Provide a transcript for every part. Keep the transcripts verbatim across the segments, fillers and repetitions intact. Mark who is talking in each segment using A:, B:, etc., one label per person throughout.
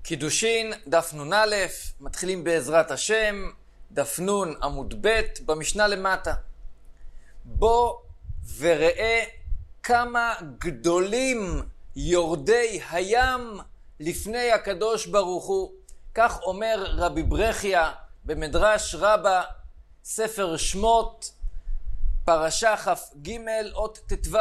A: קידושין, דף נון א', מתחילים בעזרת השם, דף נון עמוד ב', במשנה למטה. בוא וראה כמה גדולים יורדי הים לפני הקדוש ברוך הוא. כך אומר רבי ברכיה במדרש רבה, ספר שמות, פרשה כ"ג אות ט"ו.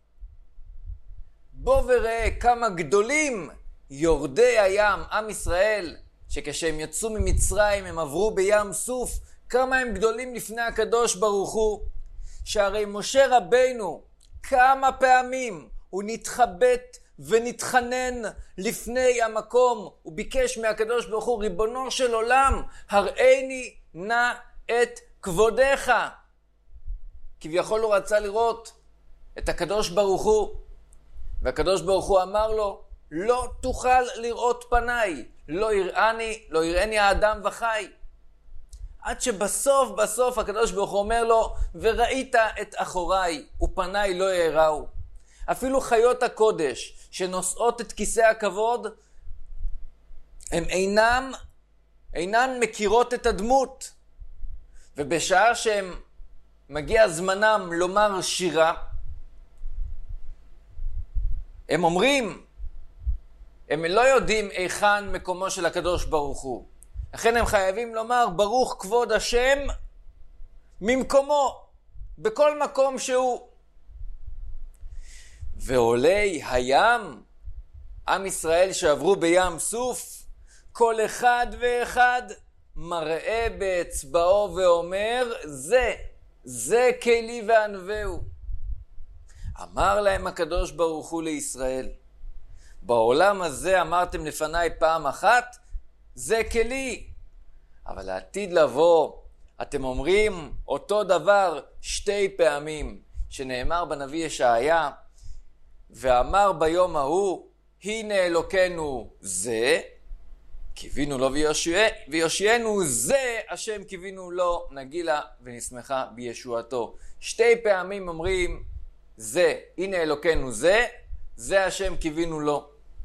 A: בוא וראה כמה גדולים יורדי הים, עם ישראל, שכשהם יצאו ממצרים הם עברו בים סוף, כמה הם גדולים לפני הקדוש ברוך הוא. שהרי משה רבינו כמה פעמים הוא נתחבט ונתחנן לפני המקום, הוא ביקש מהקדוש ברוך הוא, ריבונו של עולם, הראיני נא את כבודך. כביכול הוא רצה לראות את הקדוש ברוך הוא, והקדוש ברוך הוא אמר לו, לא תוכל לראות פניי, לא יראני, לא יראני האדם וחי. עד שבסוף בסוף הקדוש ברוך הוא אומר לו, וראית את אחוריי ופניי לא יראו. אפילו חיות הקודש שנושאות את כיסא הכבוד, הם אינם, אינן מכירות את הדמות. ובשעה שהם מגיע זמנם לומר שירה, הם אומרים, הם לא יודעים היכן מקומו של הקדוש ברוך הוא. לכן הם חייבים לומר, ברוך כבוד השם ממקומו, בכל מקום שהוא. ועולי הים, עם ישראל שעברו בים סוף, כל אחד ואחד מראה באצבעו ואומר, זה, זה כלי וענווהו. אמר להם הקדוש ברוך הוא לישראל, בעולם הזה אמרתם לפניי פעם אחת, זה כלי. אבל לעתיד לבוא, אתם אומרים אותו דבר שתי פעמים, שנאמר בנביא ישעיה, ואמר ביום ההוא, הנה אלוקינו זה, קיווינו לו ויושיענו, זה השם קיווינו לו, נגילה ונשמחה בישועתו. שתי פעמים אומרים, זה, הנה אלוקינו זה, זה השם קיווינו לו.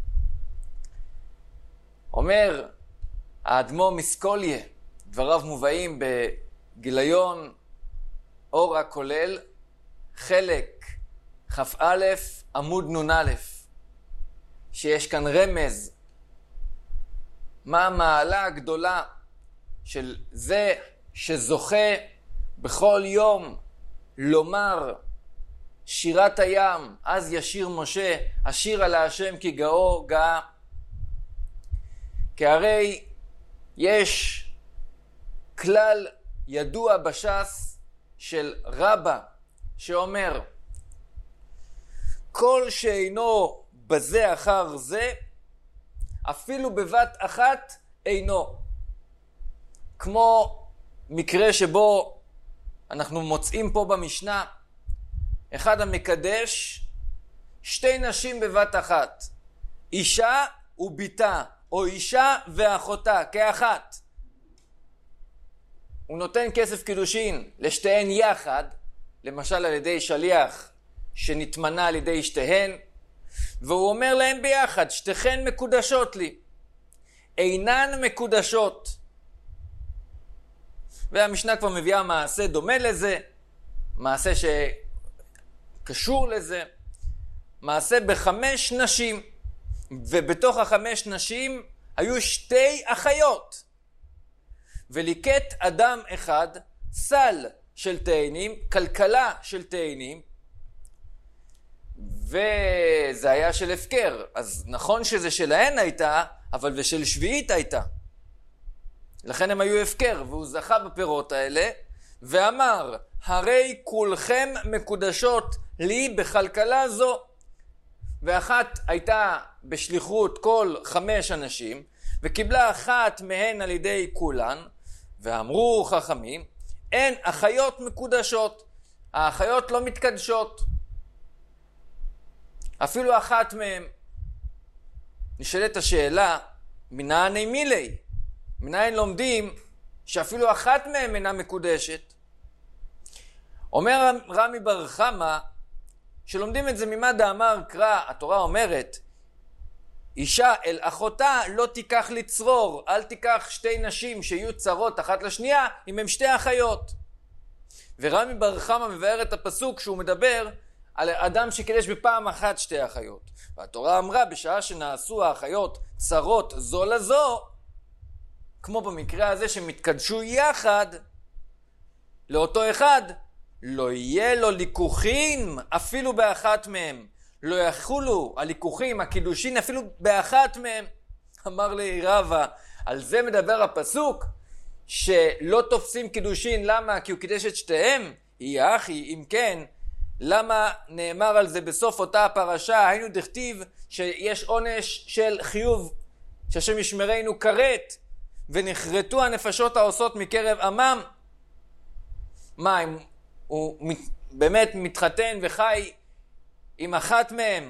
A: אומר האדמו"ר מסקוליה, דבריו מובאים בגיליון אור הכולל, חלק כ"א עמוד נון א', שיש כאן רמז מה המעלה הגדולה של זה שזוכה בכל יום לומר שירת הים, אז ישיר משה, השיר על השם כי גאו גאה. כי הרי יש כלל ידוע בש"ס של רבה שאומר, כל שאינו בזה אחר זה, אפילו בבת אחת אינו. כמו מקרה שבו אנחנו מוצאים פה במשנה, אחד המקדש שתי נשים בבת אחת, אישה וביתה, או אישה ואחותה, כאחת. הוא נותן כסף קידושין לשתיהן יחד, למשל על ידי שליח שנתמנה על ידי שתיהן, והוא אומר להם ביחד, שתיכן מקודשות לי, אינן מקודשות. והמשנה כבר מביאה מעשה דומה לזה, מעשה שקשור לזה, מעשה בחמש נשים, ובתוך החמש נשים היו שתי אחיות. וליקט אדם אחד סל של תאנים, כלכלה של תאנים, וזה היה של הפקר. אז נכון שזה שלהן הייתה, אבל ושל שביעית הייתה. לכן הם היו הפקר, והוא זכה בפירות האלה, ואמר, הרי כולכם מקודשות לי בכלכלה זו. ואחת הייתה בשליחות כל חמש אנשים, וקיבלה אחת מהן על ידי כולן, ואמרו חכמים, אין אחיות מקודשות, האחיות לא מתקדשות. אפילו אחת מהן. נשאלת השאלה, מנעני מילי? מנין לומדים שאפילו אחת מהן אינה מקודשת? אומר רמי בר חמא, שלומדים את זה ממה דאמר קרא, התורה אומרת, אישה אל אחותה לא תיקח לצרור, אל תיקח שתי נשים שיהיו צרות אחת לשנייה אם הם שתי אחיות. ורמי בר חמא מבאר את הפסוק שהוא מדבר על אדם שקידש בפעם אחת שתי אחיות. והתורה אמרה בשעה שנעשו האחיות צרות זו לזו, כמו במקרה הזה שמתקדשו יחד, לאותו אחד לא יהיה לו ליקוחים אפילו באחת מהם. לא יחולו הליקוחים, הקידושין אפילו באחת מהם. אמר לי רבא, על זה מדבר הפסוק שלא תופסים קידושין. למה? כי הוא קידש את שתיהם. יהיה אחי, אם כן, למה נאמר על זה בסוף אותה הפרשה? היינו דכתיב שיש עונש של חיוב, שהשם ישמרנו כרת, ונחרטו הנפשות העושות מקרב עמם. מה, אם הוא באמת מתחתן וחי עם אחת מהם,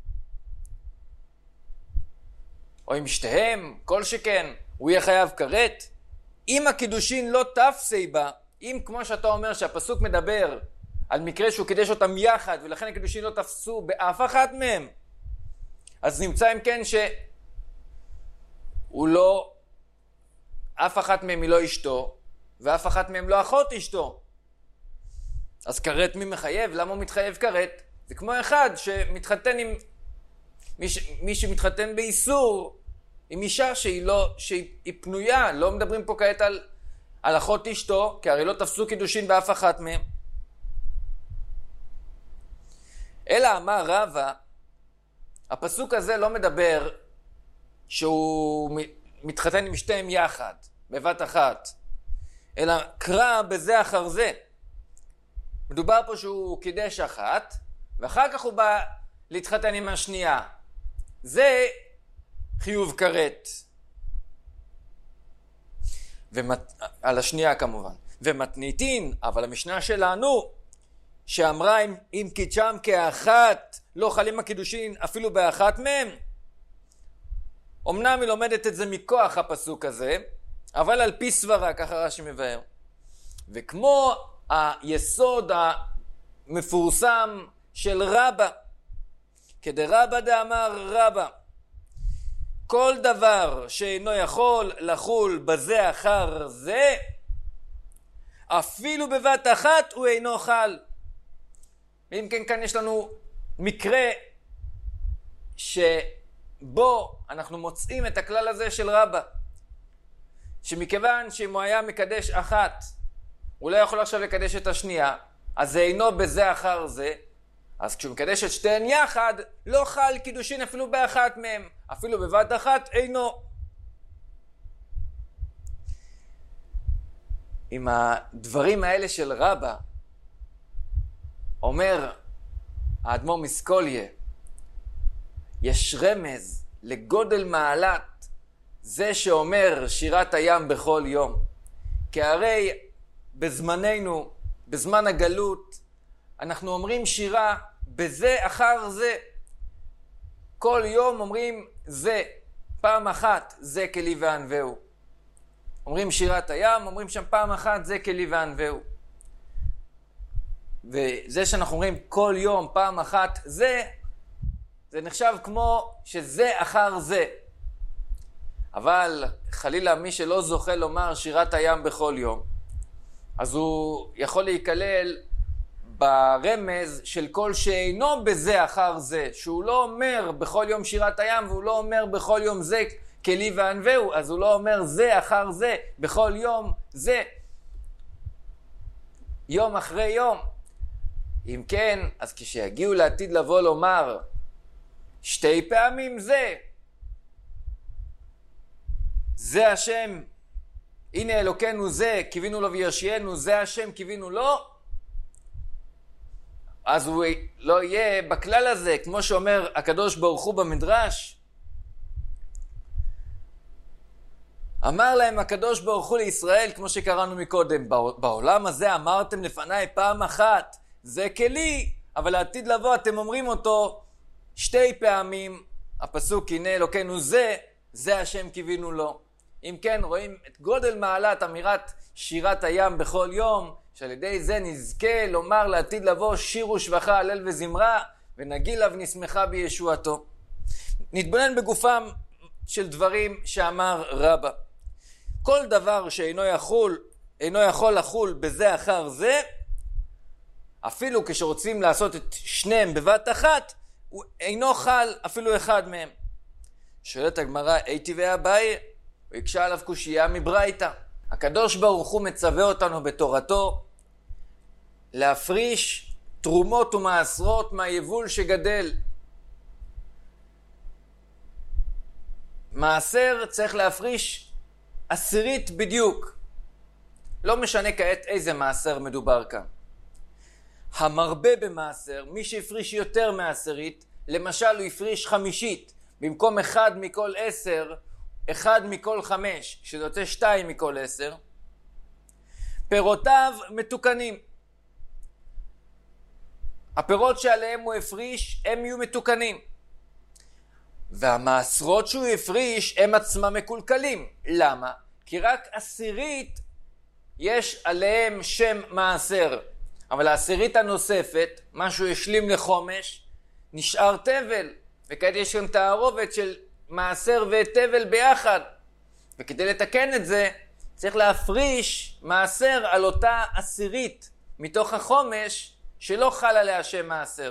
A: או עם שתיהם, כל שכן, הוא יהיה חייב כרת? אם הקידושין לא תפסי בה, אם כמו שאתה אומר שהפסוק מדבר על מקרה שהוא קידש אותם יחד, ולכן הקידושין לא תפסו באף אחת מהם, אז נמצא אם כן שהוא לא, אף אחת מהם היא לא אשתו, ואף אחת מהם לא אחות אשתו. אז כרת מי מחייב? למה הוא מתחייב כרת? זה כמו אחד שמתחתן עם, מי, ש, מי שמתחתן באיסור, עם אישה שהיא לא, שהיא פנויה. לא מדברים פה כעת על, על אחות אשתו, כי הרי לא תפסו קידושין באף אחת מהם. אלא אמר רבא, הפסוק הזה לא מדבר שהוא מתחתן עם שתיהם יחד, בבת אחת, אלא קרא בזה אחר זה. מדובר פה שהוא קידש אחת, ואחר כך הוא בא להתחתן עם השנייה. זה חיוב כרת. ומת... על השנייה כמובן. ומתניתין, אבל המשנה שלנו, שאמרה אם, אם קידשם כאחת, לא חלים הקידושין אפילו באחת מהם. אמנם היא לומדת את זה מכוח הפסוק הזה, אבל על פי סברה, ככה רש"י מבאר. וכמו היסוד המפורסם של רבא, כדרבא דאמר רבא, כל דבר שאינו יכול לחול בזה אחר זה, אפילו בבת אחת הוא אינו חל. ואם כן, כאן יש לנו מקרה שבו אנחנו מוצאים את הכלל הזה של רבא, שמכיוון שאם הוא היה מקדש אחת, הוא לא יכול עכשיו לקדש את השנייה, אז זה אינו בזה אחר זה. אז כשהוא מקדש את שתיהן יחד, לא חל קידושין אפילו באחת מהם, אפילו בבת אחת אינו. עם הדברים האלה של רבא, אומר האדמו"ר מסקוליה, יש רמז לגודל מעלת זה שאומר שירת הים בכל יום. כי הרי בזמננו, בזמן הגלות, אנחנו אומרים שירה בזה אחר זה. כל יום אומרים זה, פעם אחת זה כלי וענווהו. אומרים שירת הים, אומרים שם פעם אחת זה כלי וענווהו. וזה שאנחנו אומרים כל יום פעם אחת זה, זה נחשב כמו שזה אחר זה. אבל חלילה מי שלא זוכה לומר שירת הים בכל יום, אז הוא יכול להיכלל ברמז של כל שאינו בזה אחר זה, שהוא לא אומר בכל יום שירת הים, והוא לא אומר בכל יום זה כלי וענווהו, אז הוא לא אומר זה אחר זה, בכל יום זה, יום אחרי יום. אם כן, אז כשיגיעו לעתיד לבוא לומר שתי פעמים זה, זה השם, הנה אלוקנו זה, קיווינו לו ויושיענו, זה השם קיווינו לו, אז הוא לא יהיה בכלל הזה, כמו שאומר הקדוש ברוך הוא במדרש. אמר להם הקדוש ברוך הוא לישראל, כמו שקראנו מקודם, בעולם הזה אמרתם לפניי פעם אחת, זה כלי, אבל לעתיד לבוא אתם אומרים אותו שתי פעמים, הפסוק הנה אלוקנו זה, זה השם קיווינו לו. אם כן, רואים את גודל מעלת אמירת שירת הים בכל יום, שעל ידי זה נזכה לומר לעתיד לבוא שיר ושבחה, הלל וזמרה, ונגילה ונשמחה בישועתו. נתבונן בגופם של דברים שאמר רבא. כל דבר שאינו יכול, אינו יכול לחול בזה אחר זה, אפילו כשרוצים לעשות את שניהם בבת אחת, הוא אינו חל אפילו אחד מהם. שואלת הגמרא, איתי ואביי, הוא הקשה עליו קושייה מברייתא. הקדוש ברוך הוא מצווה אותנו בתורתו להפריש תרומות ומעשרות מהיבול שגדל. מעשר צריך להפריש עשירית בדיוק. לא משנה כעת איזה מעשר מדובר כאן. המרבה במעשר, מי שהפריש יותר מעשירית, למשל הוא הפריש חמישית, במקום אחד מכל עשר, אחד מכל חמש, שזה יוצא שתיים מכל עשר, פירותיו מתוקנים. הפירות שעליהם הוא הפריש, הם יהיו מתוקנים. והמעשרות שהוא הפריש, הם עצמם מקולקלים. למה? כי רק עשירית יש עליהם שם מעשר. אבל העשירית הנוספת, מה שהוא השלים לחומש, נשאר תבל. וכעת יש גם תערובת של מעשר ותבל ביחד. וכדי לתקן את זה, צריך להפריש מעשר על אותה עשירית מתוך החומש, שלא חל עליה שם מעשר.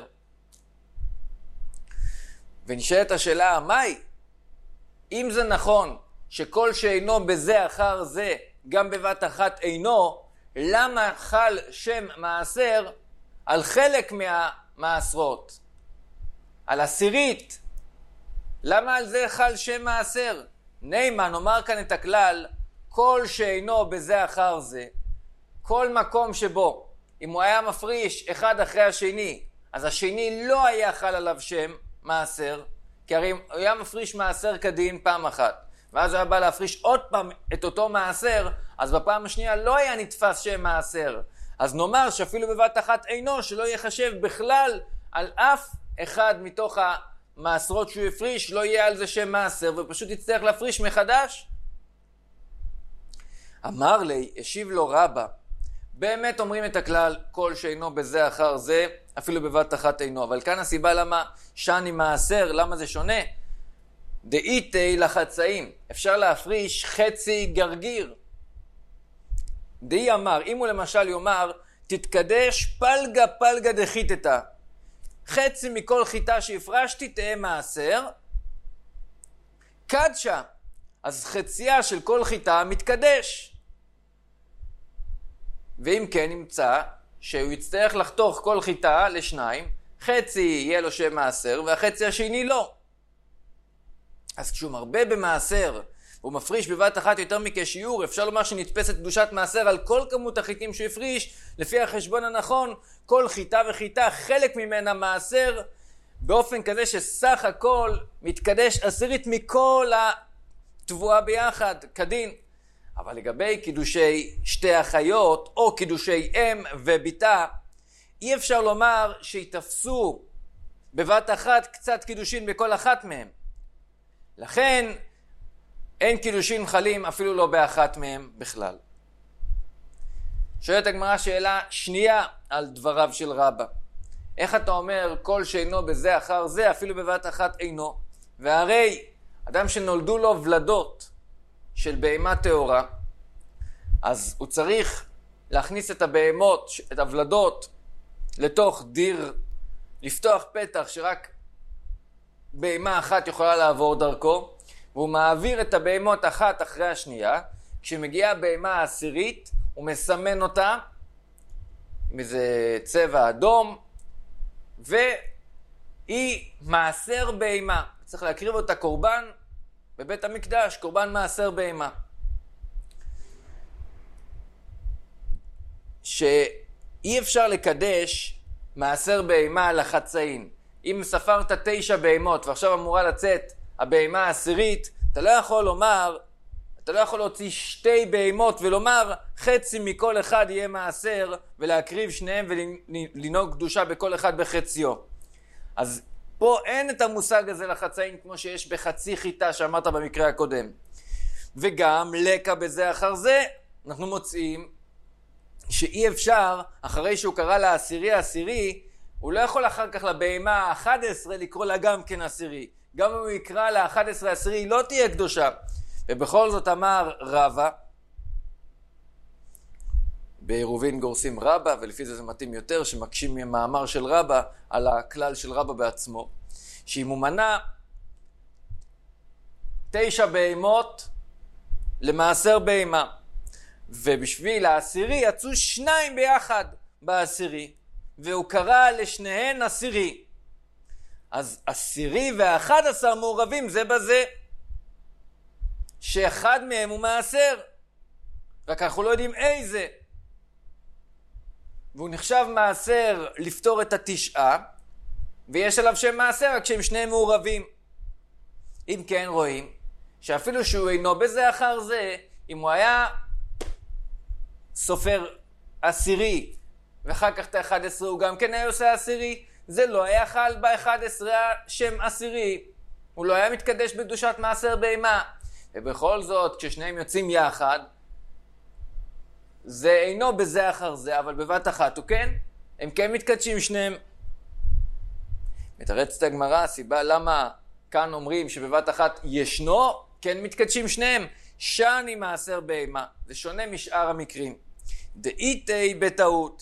A: ונשאלת השאלה, מהי? אם זה נכון שכל שאינו בזה אחר זה, גם בבת אחת אינו, למה חל שם מעשר על חלק מהמעשרות? על עשירית. למה על זה חל שם מעשר? ניימן, נאמר כאן את הכלל, כל שאינו בזה אחר זה, כל מקום שבו, אם הוא היה מפריש אחד אחרי השני, אז השני לא היה חל עליו שם מעשר, כי הרי הוא היה מפריש מעשר כדין פעם אחת, ואז הוא היה בא להפריש עוד פעם את אותו מעשר, אז בפעם השנייה לא היה נתפס שם מעשר. אז נאמר שאפילו בבת אחת אינו, שלא יחשב בכלל על אף אחד מתוך המעשרות שהוא הפריש, לא יהיה על זה שם מעשר, ופשוט יצטרך להפריש מחדש. אמר לי, השיב לו רבא, באמת אומרים את הכלל, כל שאינו בזה אחר זה, אפילו בבת אחת אינו. אבל כאן הסיבה למה שני מעשר, למה זה שונה? דאיתי לחצאים, אפשר להפריש חצי גרגיר. דאי אמר, אם הוא למשל יאמר, תתקדש פלגה פלגה דחיתתה. חצי מכל חיטה שהפרשתי תהיה מעשר. קדשה, אז חצייה של כל חיטה מתקדש. ואם כן נמצא שהוא יצטרך לחתוך כל חיטה לשניים, חצי יהיה לו שם מעשר והחצי השני לא. אז כשהוא מרבה במעשר והוא מפריש בבת אחת יותר מכשיעור, אפשר לומר שנתפסת קדושת מעשר על כל כמות החיטים שהוא הפריש. לפי החשבון הנכון, כל חיטה וחיטה חלק ממנה מעשר, באופן כזה שסך הכל מתקדש עשירית מכל התבואה ביחד כדין. אבל לגבי קידושי שתי אחיות או קידושי אם וביתה, אי אפשר לומר שיתפסו בבת אחת קצת קידושין בכל אחת מהם. לכן אין קידושין חלים אפילו לא באחת מהם בכלל. שואלת הגמרא שאלה שנייה על דבריו של רבא. איך אתה אומר כל שאינו בזה אחר זה אפילו בבת אחת אינו? והרי אדם שנולדו לו ולדות של בהמה טהורה, אז הוא צריך להכניס את הבהמות, את הוולדות, לתוך דיר, לפתוח פתח שרק בהמה אחת יכולה לעבור דרכו, והוא מעביר את הבהמות אחת אחרי השנייה. כשמגיעה הבהמה העשירית, הוא מסמן אותה עם איזה צבע אדום, והיא מעשר בהמה. צריך להקריב אותה קורבן בבית המקדש, קורבן מעשר בהמה. שאי אפשר לקדש מעשר בהמה לחצאין. אם ספרת תשע בהמות ועכשיו אמורה לצאת הבהמה העשירית, אתה לא יכול לומר, אתה לא יכול להוציא שתי בהמות ולומר חצי מכל אחד יהיה מעשר ולהקריב שניהם ולנהוג קדושה בכל אחד בחציו. אז פה אין את המושג הזה לחצאין כמו שיש בחצי חיטה שאמרת במקרה הקודם. וגם לקה בזה אחר זה, אנחנו מוצאים שאי אפשר, אחרי שהוא קרא לה עשירי עשירי, הוא לא יכול אחר כך לבהמה ה-אחת עשרה לקרוא לה גם כן עשירי. גם אם הוא יקרא ל-אחד עשר עשירי, היא לא תהיה קדושה. ובכל זאת אמר רבא, בעירובין גורסים רבא, ולפי זה זה מתאים יותר, שמקשים ממאמר של רבא על הכלל של רבא בעצמו, שאם הוא מנה תשע בהמות למעשר בהמה, ובשביל העשירי יצאו שניים ביחד בעשירי, והוא קרא לשניהן עשירי. אז עשירי ואחד עשר מעורבים זה בזה, שאחד מהם הוא מעשר, רק אנחנו לא יודעים איזה. והוא נחשב מעשר לפתור את התשעה, ויש עליו שם מעשר רק שהם שניהם מעורבים. אם כן רואים, שאפילו שהוא אינו בזה אחר זה, אם הוא היה סופר עשירי, ואחר כך את ה-אחד עשר הוא גם כן היה עושה עשירי, זה לא היה חל ב-אחד עשר שם עשירי, הוא לא היה מתקדש בקדושת מעשר בהמה. ובכל זאת, כששניהם יוצאים יחד, זה אינו בזה אחר זה, אבל בבת אחת הוא כן, הם כן מתקדשים שניהם. מתרצת הגמרא, הסיבה למה כאן אומרים שבבת אחת ישנו, כן מתקדשים שניהם, שני מעשר בהמה. זה שונה משאר המקרים. דאיתי בטעות.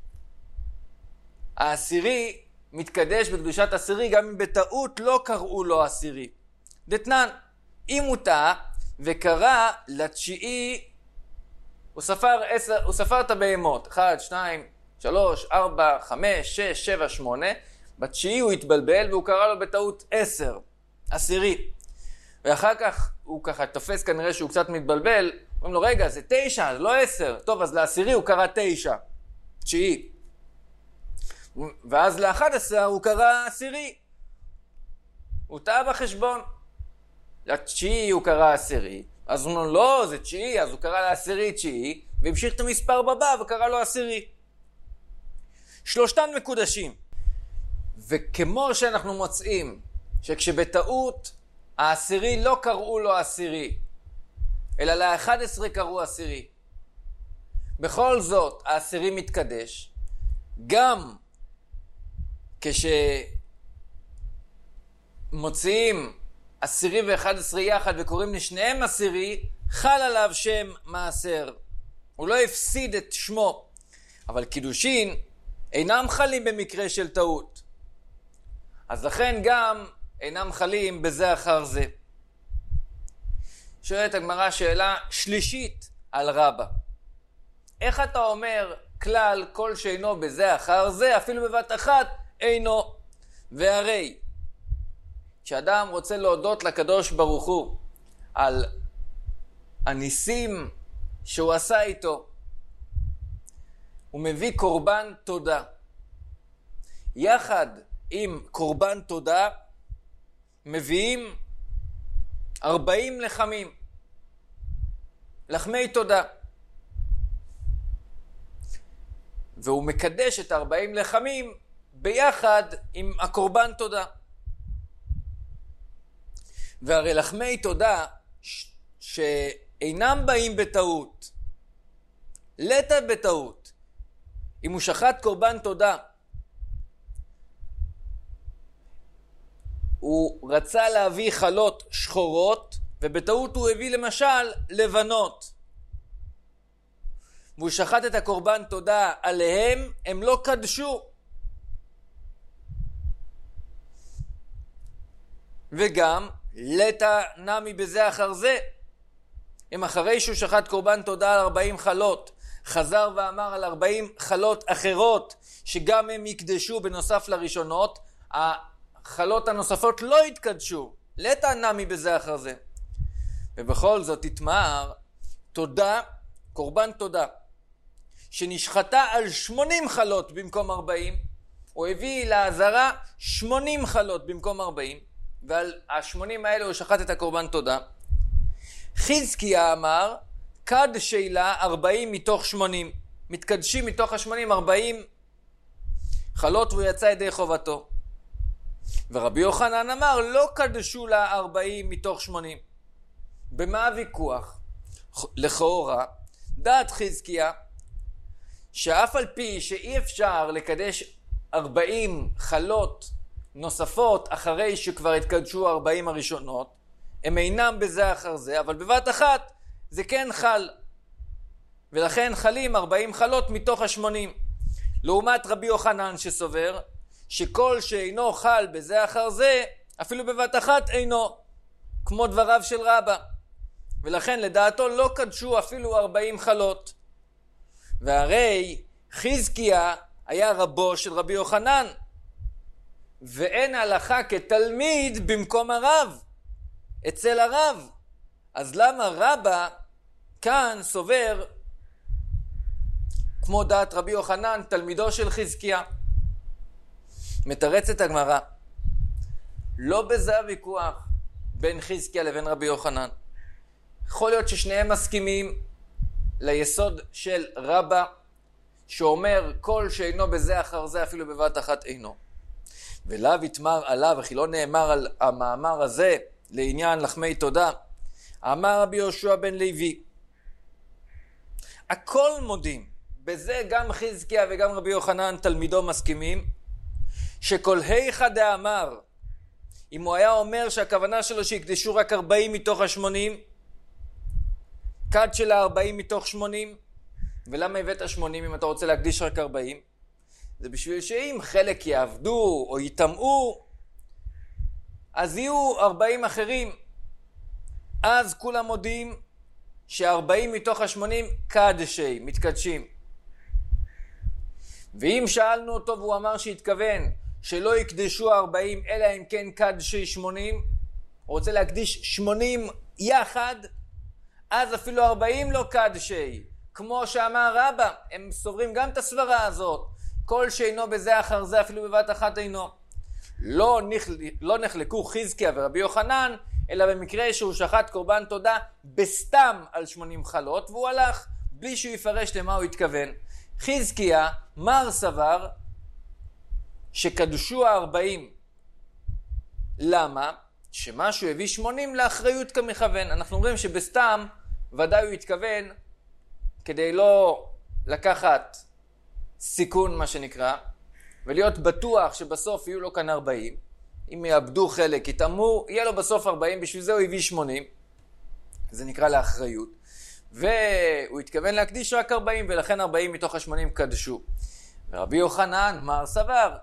A: העשירי מתקדש בקדושת עשירי גם אם בטעות לא קראו לו עשירי. דתנן, אם הוא טעה וקרא לתשיעי, הוא ספר, עשר, הוא ספר את הבהמות, אחת, שתיים, שלוש, ארבע, חמש, שש, שבע, שמונה, בתשיעי הוא התבלבל והוא קרא לו בטעות עשר, עשירי. ואחר כך הוא ככה תופס כנראה שהוא קצת מתבלבל, אומרים לו רגע זה תשע, זה לא עשר, טוב אז לעשירי הוא קרא תשע, תשיעי. ואז לאחד עשר הוא קרא עשירי, הוא טעה בחשבון. לתשיעי הוא קרא עשירי, אז הוא אומר לא זה תשיעי, אז הוא קרא לעשירי תשיעי, והמשיך את המספר בבא וקרא לו עשירי. שלושתן מקודשים. וכמו שאנחנו מוצאים שכשבטעות העשירי לא קראו לו עשירי, אלא ל-אחד עשר קראו עשירי, בכל זאת העשירי מתקדש, גם כשמוציאים עשירי ואחד עשרה יחד וקוראים לשניהם עשירי, חל עליו שם מעשר. הוא לא הפסיד את שמו. אבל קידושין אינם חלים במקרה של טעות. אז לכן גם אינם חלים בזה אחר זה. שואלת הגמרא שאלה שלישית על רבא. איך אתה אומר כלל כל שאינו בזה אחר זה, אפילו בבת אחת אינו? והרי כשאדם רוצה להודות לקדוש ברוך הוא על הניסים שהוא עשה איתו, הוא מביא קורבן תודה. יחד עם קורבן תודה מביאים ארבעים לחמים, לחמי תודה. והוא מקדש את ארבעים לחמים ביחד עם הקורבן תודה. והרי לחמי תודה ש... שאינם באים בטעות, לטה בטעות, אם הוא שחט קורבן תודה, הוא רצה להביא חלות שחורות, ובטעות הוא הביא למשל לבנות, והוא שחט את הקורבן תודה עליהם, הם לא קדשו. וגם לטה נמי בזה אחר זה, אם אחרי שהוא שחט קורבן תודה על ארבעים חלות, חזר ואמר על ארבעים חלות אחרות שגם הם יקדשו בנוסף לראשונות, החלות הנוספות לא יתקדשו. לטה נמי בזה אחר זה. ובכל זאת תתמר תודה, קורבן תודה, שנשחטה על שמונים חלות במקום ארבעים, הוא הביא לעזרה שמונים חלות במקום ארבעים, ועל ה-שמונים האלה הוא שחט את הקורבן תודה. חזקיה אמר, קד שאלה ארבעים מתוך שמונים. מתקדשים מתוך ה-שמונים ארבעים חלות והוא יצא ידי חובתו. ורבי יוחנן אמר, לא קדשו לה ארבעים מתוך שמונים. במה הוויכוח? לכאורה, דעת חזקיה, שאף על פי שאי אפשר לקדש ארבעים חלות נוספות אחרי שכבר התקדשו ארבעים הראשונות, הם אינם בזה אחר זה, אבל בבת אחת זה כן חל. ולכן חלים ארבעים חלות מתוך ה-שמונים. לעומת רבי יוחנן שסובר שכל שאינו חל בזה אחר זה, אפילו בבת אחת אינו, כמו דבריו של רבא. ולכן לדעתו לא קדשו אפילו ארבעים חלות. והרי חזקיה היה רבו של רבי יוחנן, ואין הלכה כתלמיד במקום הרב, אצל הרב. אז למה רבא כאן סובר כמו דעת רבי יוחנן, תלמידו של חזקיה? מתרצת הגמרא, לא בזה הוויכוח בין חזקיה לבין רבי יוחנן. יכול להיות ששניהם מסכימים ליסוד של רבא, שאומר כל שאינו בזה אחר זה אפילו בבת אחת אינו. ולאו יתמר עליו, וכי לא נאמר על המאמר הזה לעניין לחמי תודה. אמר רבי יהושע בן לוי, הכל מודים, בזה גם חזקיה וגם רבי יוחנן תלמידו מסכימים, שכל היכא דאמר, אם הוא היה אומר שהכוונה שלו שיקדשו רק ארבעים מתוך ה-שמונים, כד של ה-ארבעים מתוך שמונים, ולמה הבאת שמונים אם אתה רוצה להקדיש רק ארבעים? זה בשביל שאם חלק יעבדו או יטמעו, אז יהיו ארבעים אחרים. אז כולם מודים ש-ארבעים מתוך ה-שמונים קדשי, מתקדשים. ואם שאלנו אותו והוא אמר שהתכוון שלא יקדשו ארבעים אלא אם כן קדשי שמונים, הוא רוצה להקדיש שמונים יחד, אז אפילו ארבעים לא קדשי. כמו שאמר רבא, הם סוברים גם את הסברה הזאת. כל שאינו בזה אחר זה אפילו בבת אחת אינו. לא, נחל... לא נחלקו חזקיה ורבי יוחנן, אלא במקרה שהוא שחט קורבן תודה בסתם על שמונים חלות, והוא הלך בלי שהוא יפרש למה הוא התכוון. חזקיה, מר סבר, שקדשו הארבעים. למה? שמשהו הביא שמונים לאחריות כמכוון. אנחנו אומרים שבסתם ודאי הוא התכוון כדי לא לקחת סיכון מה שנקרא, ולהיות בטוח שבסוף יהיו לו כאן ארבעים. אם יאבדו חלק, יתאמו, יהיה לו בסוף ארבעים, בשביל זה הוא הביא שמונים. זה נקרא לאחריות. והוא התכוון להקדיש רק ארבעים, ולכן ארבעים מתוך ה-שמונים קדשו. ורבי יוחנן, מר סבר,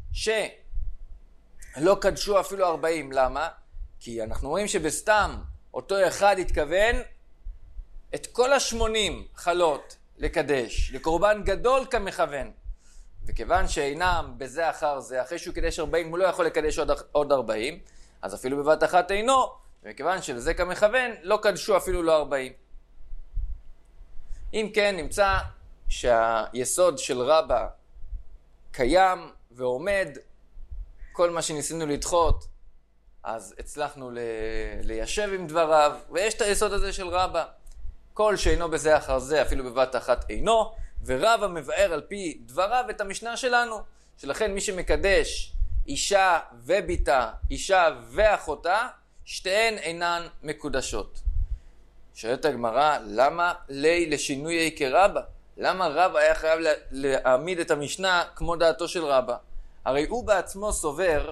A: שלא קדשו אפילו ארבעים. למה? כי אנחנו רואים שבסתם אותו אחד התכוון את כל ה-שמונים חלות לקדש, לקורבן גדול כמכוון. וכיוון שאינם בזה אחר זה, אחרי שהוא קדש ארבעים, הוא לא יכול לקדש עוד, עוד ארבעים, אז אפילו בבת אחת אינו, וכיוון שלזה כמכוון, לא קדשו אפילו לא ארבעים. אם כן, נמצא שהיסוד של רבא קיים ועומד, כל מה שניסינו לדחות, אז הצלחנו ל... ליישב עם דבריו, ויש את היסוד הזה של רבא. כל שאינו בזה אחר זה, אפילו בבת אחת אינו, ורבא מבאר על פי דבריו את המשנה שלנו, שלכן מי שמקדש אישה וביתה, אישה ואחותה, שתיהן אינן מקודשות. שואלת הגמרא, למה לי לשינוי כרבא? למה רבא היה חייב להעמיד את המשנה כמו דעתו של רבא? הרי הוא בעצמו סובר,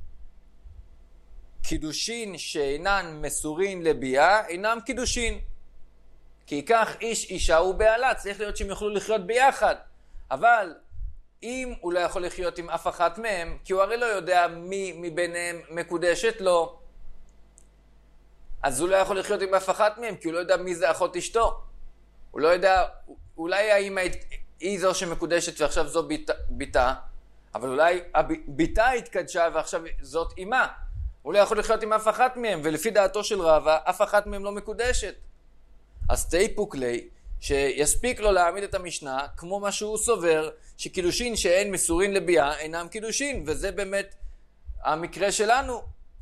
A: קידושין שאינן מסורין לביאה, אינם קידושין. כי כך איש אישה ובעלה, צריך להיות שהם יוכלו לחיות ביחד. אבל אם הוא לא יכול לחיות עם אף אחת מהם, כי הוא הרי לא יודע מי מביניהם מקודשת לו, אז הוא לא יכול לחיות עם אף אחת מהם, כי הוא לא יודע מי זה אחות אשתו. הוא לא יודע, אולי האמא היא זו שמקודשת ועכשיו זו ביתה, ביתה, אבל אולי הביתה התקדשה ועכשיו זאת אמא. הוא לא יכול לחיות עם אף אחת מהם, ולפי דעתו של רבא, אף אחת מהם לא מקודשת. אז תהי פוקלי, שיספיק לו להעמיד את המשנה, כמו מה שהוא סובר, שקידושין שאין מסורין לביאה אינם קידושין, וזה באמת המקרה שלנו.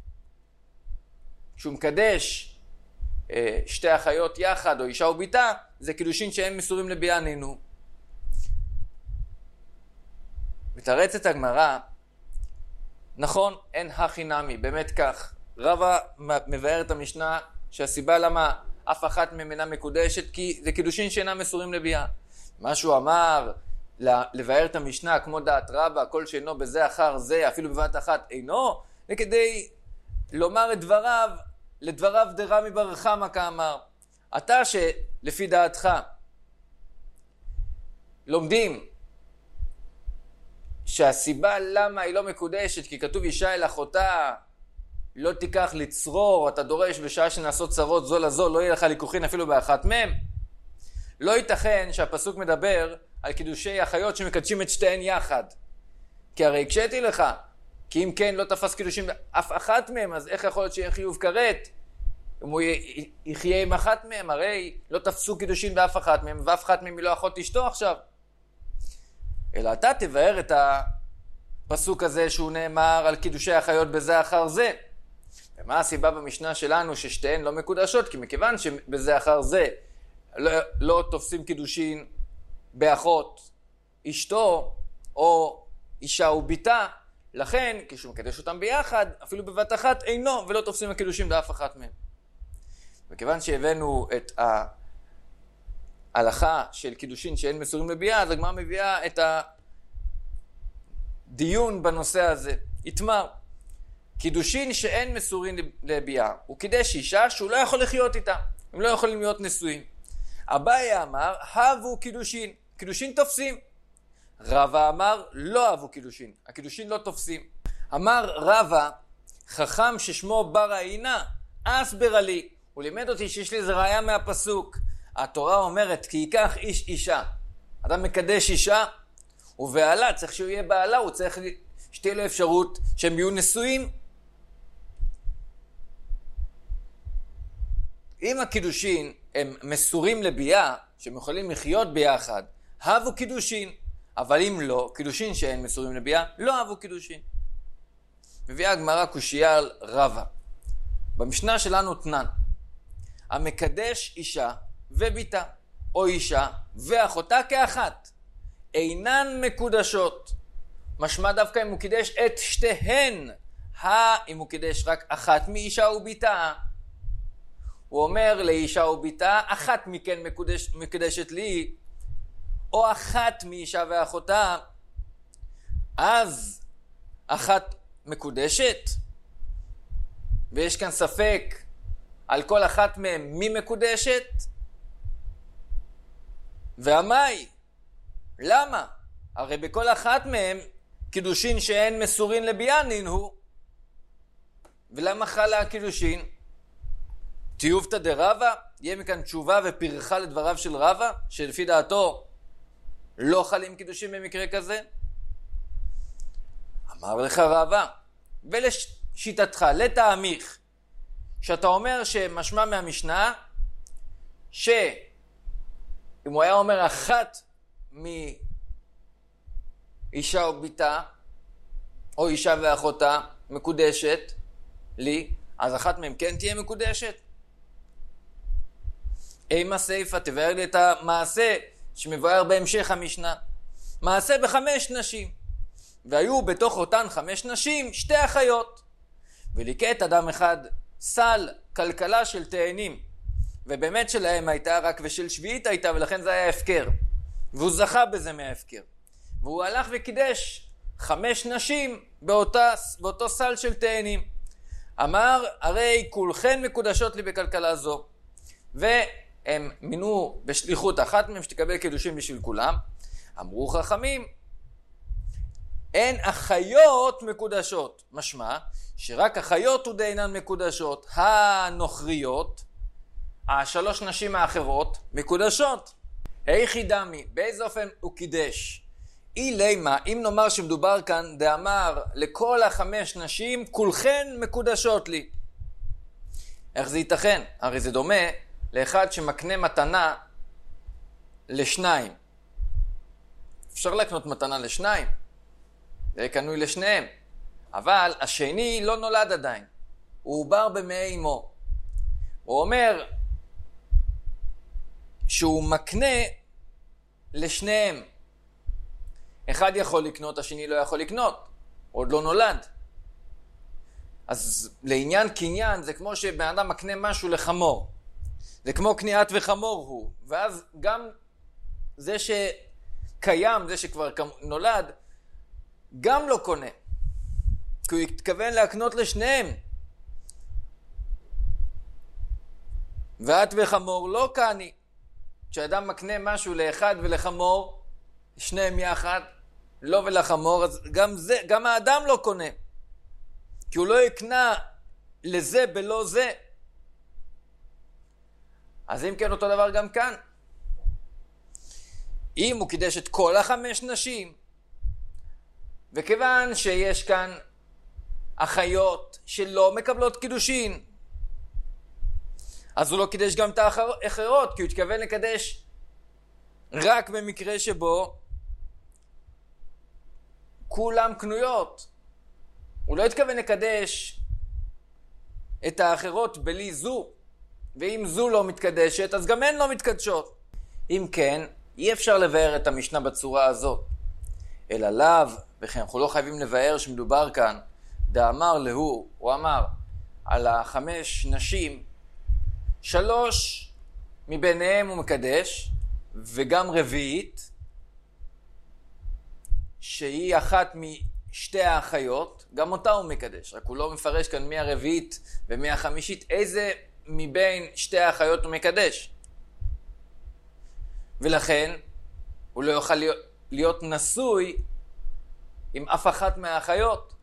A: כשהוא מקדש אה, שתי אחיות יחד, או אישה וביתה, זה קידושין שאין מסורים לביאה נינו. מתרצת הגמרא, נכון, אין הכי נמי, באמת כך. רבא מבאר את המשנה שהסיבה למה אף אחת מהם אינה מקודשת, כי זה קידושין שאינם מסורים לביאה. מה שהוא אמר, לבאר את המשנה כמו דעת רבא, כל שאינו בזה אחר זה, אפילו בבת אחת אינו, וכדי לומר את דבריו, לדבריו דרמי בר חמא כאמר. אתה שלפי דעתך לומדים שהסיבה למה היא לא מקודשת, כי כתוב אישה אל אחותה לא תיקח לצרור, אתה דורש בשעה שנעשות צרות זו לזו, לא יהיה לך ליקוחין אפילו באחת מהם. לא ייתכן שהפסוק מדבר על קידושי אחיות שמקדשים את שתיהן יחד. כי הרי הקשיתי לך, כי אם כן לא תפס קידושים באף אחת מהם, אז איך יכול להיות שיהיה חיוב כרת? אם הוא יחיה עם אחת מהם, הרי לא תפסו קידושים באף אחת מהם, ואף אחת מהם היא לא אחות אשתו עכשיו. אלא אתה תבאר את הפסוק הזה שהוא נאמר על קידושי אחיות בזה אחר זה. ומה הסיבה במשנה שלנו ששתיהן לא מקודשות? כי מכיוון שבזה אחר זה לא, לא תופסים קידושין באחות אשתו או אישה וביתה, לכן כשהוא מקדש אותם ביחד אפילו בבת אחת אינו ולא תופסים הקידושים באף אחת מהם. מכיוון שהבאנו את ההלכה של קידושין שאין מסורים לביאה, אז הגמרא מביאה את הדיון בנושא הזה. יתמר, קידושין שאין מסורים לביאה, הוא קידש אישה שהוא לא יכול לחיות איתה, הם לא יכולים להיות נשואים. אביי אמר, הבו קידושין, קידושין תופסים. רבא אמר, לא אהבו קידושין, הקידושין לא תופסים. אמר רבא, חכם ששמו בר העינה, אסברה לי, הוא לימד אותי שיש לי איזה ראיה מהפסוק. התורה אומרת, כי ייקח איש אישה. אדם מקדש אישה, ובעלה, צריך שהוא יהיה בעלה, הוא צריך שתהיה לו אפשרות שהם יהיו נשואים. אם הקידושין הם מסורים לביאה, שהם יכולים לחיות ביחד, הבו קידושין. אבל אם לא, קידושין שאין מסורים לביאה, לא אהבו קידושין. מביאה הגמרא קושייה על רבא. במשנה שלנו תנן, המקדש אישה וביתה, או אישה ואחותה כאחת, אינן מקודשות. משמע דווקא אם הוא קידש את שתיהן, אם הוא קידש רק אחת מאישה וביתה, הוא אומר לאישה וביתה, אחת מכן מקודש, מקודשת לי, או אחת מאישה ואחותה, אז אחת מקודשת, ויש כאן ספק על כל אחת מהם מי מקודשת, והמאי, למה? הרי בכל אחת מהם קידושין שאין מסורין לביאנין הוא, ולמה חלה הקידושין? תיובתא דרבא, יהיה מכאן תשובה ופרחה לדבריו של רבא, שלפי דעתו לא חלים קידושים במקרה כזה. אמר לך רבא, ולשיטתך, לטעמיך, שאתה אומר שמשמע מהמשנה, שאם הוא היה אומר אחת מאישה או ביתה, או אישה ואחותה מקודשת לי, אז אחת מהם כן תהיה מקודשת? אימה סייפה, תבאר לי את המעשה שמבואר בהמשך המשנה. מעשה בחמש נשים, והיו בתוך אותן חמש נשים שתי אחיות, וליקט אדם אחד סל כלכלה של תאנים, ובאמת שלהם הייתה רק ושל שביעית הייתה, ולכן זה היה הפקר, והוא זכה בזה מההפקר, והוא הלך וקידש חמש נשים באותה, באותו סל של תאנים. אמר, הרי כולכן מקודשות לי בכלכלה זו, והם מינו בשליחות אחת מהם שתקבל קידושים בשביל כולם. אמרו חכמים, אין אחיות מקודשות, משמע שרק אחיות ודאינן מקודשות, הנוכריות, השלוש נשים האחרות מקודשות. היכי דמי, באיזה אופן הוא קידש? אי לימה, אם נאמר שמדובר כאן דאמר לכל החמש נשים כולכן מקודשות לי, איך זה ייתכן? הרי זה דומה לאחד שמקנה מתנה לשניים. אפשר לקנות מתנה לשניים, זה קנוי לשניהם, אבל השני לא נולד עדיין, הוא עובר במעי אמו. הוא אומר שהוא מקנה לשניהם, אחד יכול לקנות, השני לא יכול לקנות, עוד לא נולד. אז לעניין קניין זה כמו שבן אדם מקנה משהו לחמור, זה כמו קניית וחמור הוא, ואז גם זה קיים, זה שכבר נולד, גם לא קונה. כי הוא התכוון להקנות לשניהם. ואת וחמור לא קני. כשאדם מקנה משהו לאחד ולחמור, שניהם יחד, לא ולחמור, אז גם זה, גם האדם לא קונה. כי הוא לא יקנה לזה בלא זה. אז אם כן אותו דבר גם כאן. אם הוא קידש את כל החמש נשים, וכיוון שיש כאן אחיות שלא מקבלות קידושין, אז הוא לא קידש גם את האחרות, כי הוא התכוון לקדש רק במקרה שבו כולם קנויות. הוא לא התכוון לקדש את האחרות בלי זו, ואם זו לא מתקדשת, אז גם הן לא מתקדשות. אם כן, אי אפשר לבאר את המשנה בצורה הזאת. אלא לאו, וכן אנחנו לא חייבים לבאר שמדובר כאן, דאמר להוא, הוא אמר, על החמש נשים, שלוש מביניהם הוא מקדש, וגם רביעית, שהיא אחת משתי האחיות, גם אותה הוא מקדש. רק הוא לא מפרש כאן מי הרביעית ומי החמישית, איזה מבין שתי האחיות הוא מקדש. ולכן הוא לא יוכל להיות, להיות נשוי עם אף אחת מהאחיות.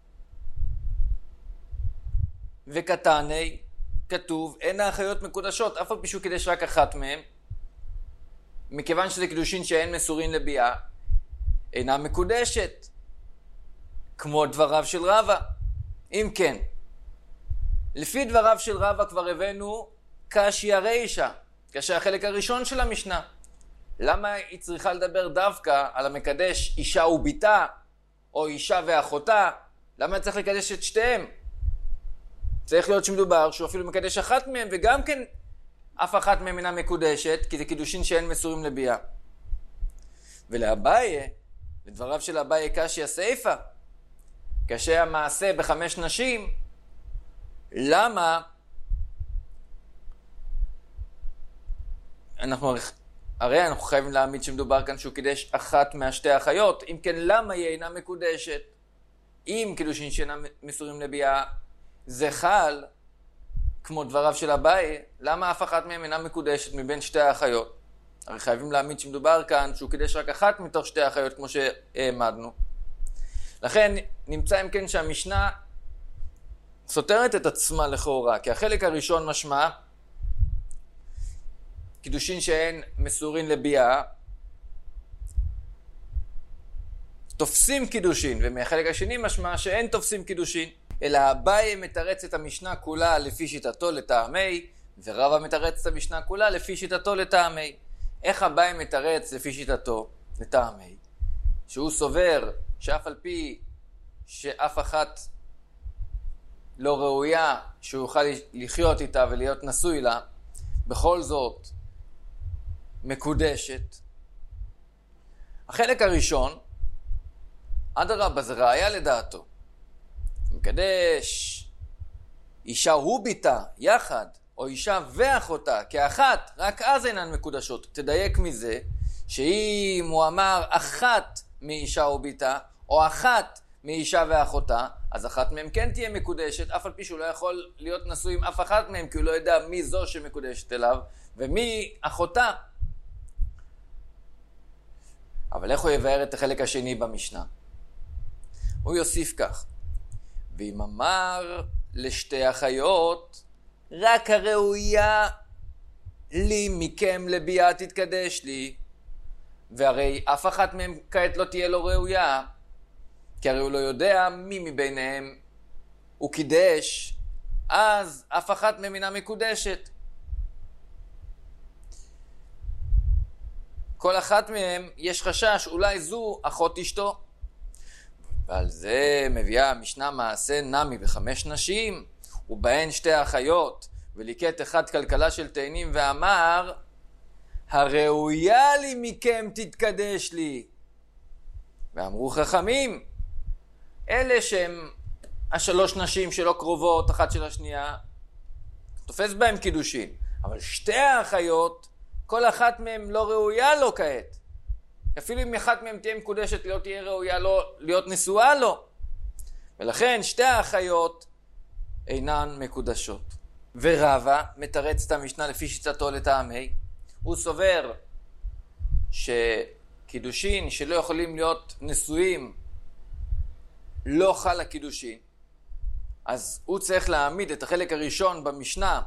A: וקטני, כתוב, אין האחיות מקודשות, אף על פי שהוא קידש רק אחת מהם, מכיוון שזה קידושין שאין מסורין לביאה, אינה מקודשת, כמו דבריו של רבא. אם כן, לפי דבריו של רבא כבר הבאנו קשיא רישא, כאשר החלק הראשון של המשנה. למה היא צריכה לדבר דווקא על המקדש אישה וביתה, או אישה ואחותה? למה צריך לקדש את שתיהם? צריך להיות שמדובר שהוא אפילו מקדש אחת מהם, וגם כן אף אחת מהם אינה מקודשת, כי זה קידושין שאין מסורים לביאה. ולאביי, לדבריו של אביי קשיא סיפא, כאשר המעשה בחמש נשים, למה אנחנו הרי אנחנו חייבים להעמיד שמדובר כאן שהוא קידש אחת מהשתי האחיות. אם כן, למה היא אינה מקודשת? אם קידושין שאינם מסורים לביאה זה חל, כמו דבריו של אביי, למה אף אחת מהם אינה מקודשת מבין שתי האחיות? הרי חייבים להעמיד שמדובר כאן שהוא קידש רק אחת מתוך שתי האחיות, כמו שהעמדנו. לכן נמצא אם כן שהמשנה סותרת את עצמה לכאורה, כי החלק הראשון משמע קידושין שאין מסורין לביאה תופסים קידושין, ומהחלק השני משמע שאין תופסים קידושין. אלא אביי מתרץ את המשנה כולה לפי שיטתו לטעמי, ורבא מתרץ את המשנה כולה לפי שיטתו לטעמי. איך אביי מתרץ לפי שיטתו לטעמי? שהוא סובר שאף על פי שאף אחת לא ראויה שהוא יוכל לחיות איתה ולהיות נשוי לה, בכל זאת מקודשת. החלק הראשון, אדרבה, זה ראיה לדעתו. מקדש אישה וביתה יחד, או אישה ואחותה כאחת, רק אז אינן מקודשות. תדייק מזה שאם הוא אמר אחת מאישה וביתה, או אחת מאישה ואחותה, אז אחת מהם כן תהיה מקודשת, אף על פי שהוא לא יכול להיות נשוי עם אף אחת מהם, כי הוא לא יודע מי זו שמקודשת אליו, ומי אחותה. אבל איך הוא יבאר את החלק השני במשנה? הוא יוסיף כך, ואם אמר לשתי אחיות, רק הראויה לי מכם לביאה תתקדש לי, והרי אף אחת מהם כעת לא תהיה לו ראויה, כי הרי הוא לא יודע מי מביניהם הוא קידש, אז אף אחת מהם אינה מקודשת. כל אחת מהם יש חשש, אולי זו אחות אשתו. ועל זה מביאה המשנה מעשה נמי בחמש נשים, ובהן שתי אחיות, וליקט אחד כלכלה של תאנים ואמר, הראויה לי מכם תתקדש לי. ואמרו חכמים, אלה שהם השלוש נשים שלא קרובות אחת של השנייה, תופס בהם קידושין. אבל שתי האחיות, כל אחת מהן לא ראויה לו כעת. אפילו אם אחת מהם תהיה מקודשת, לא תהיה ראויה לא, להיות נשואה לו. ולכן שתי האחיות אינן מקודשות. ורבא מתרץ את המשנה לפי שיטתו לטעמי. הוא סובר שקידושין שלא יכולים להיות נשואים לא חל הקידושין. אז הוא צריך להעמיד את החלק הראשון במשנה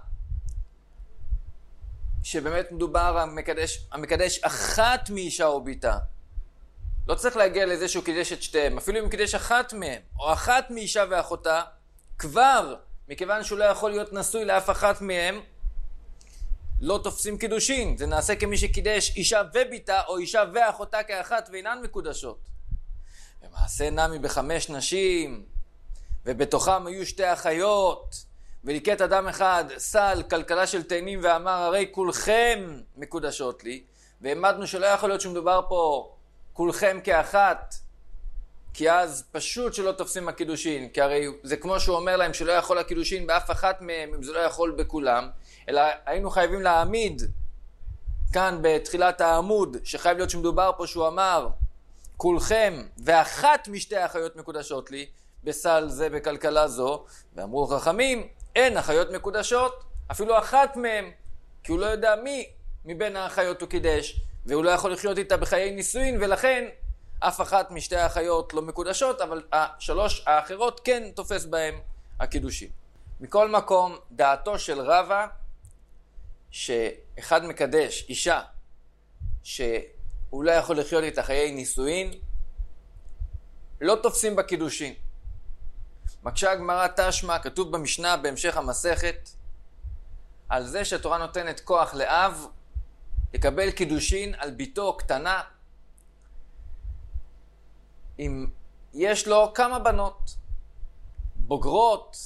A: שבאמת מדובר המקדש, המקדש אחת מאישה או ביתה. לא צריך להגיע לזה שהוא קידש את שתיהם, אפילו אם קידש אחת מהם או אחת מאישה ואחותה, כבר מכיוון שהוא לא יכול להיות נשוי לאף אחת מהם, לא תופסים קידושין. זה נעשה כמי שקידש אישה וביתה או אישה ואחותה כאחת ואינן מקודשות. ומעשה נמי בחמש נשים, ובתוכם היו שתי אחיות, וליקט אדם אחד סל כלכלה של תאנים ואמר הרי כולכם מקודשות לי, והעמדנו שלא יכול להיות שמדובר פה כולכם כאחת, כי אז פשוט שלא תופסים הקידושין, כי הרי זה כמו שהוא אומר להם שלא יכול הקידושין באף אחת מהם אם זה לא יכול בכולם, אלא היינו חייבים להעמיד כאן בתחילת העמוד שחייב להיות שמדובר פה שהוא אמר כולכם ואחת משתי האחיות מקודשות לי בסל זה בכלכלה זו, ואמרו חכמים אין אחיות מקודשות אפילו אחת מהם, כי הוא לא יודע מי מבין האחיות הוא קידש והוא לא יכול לחיות איתה בחיי נישואין, ולכן אף אחת משתי האחיות לא מקודשות, אבל השלוש האחרות כן תופס בהם הקידושים. מכל מקום, דעתו של רבא שאחד מקדש אישה שהוא לא יכול לחיות איתה חיי נישואין, לא תופסים בקידושין. מקשה הגמרא תשמע, כתוב במשנה בהמשך המסכת, על זה שהתורה נותנת כוח לאב לקבל קידושין על ביתו קטנה, אם יש לו כמה בנות, בוגרות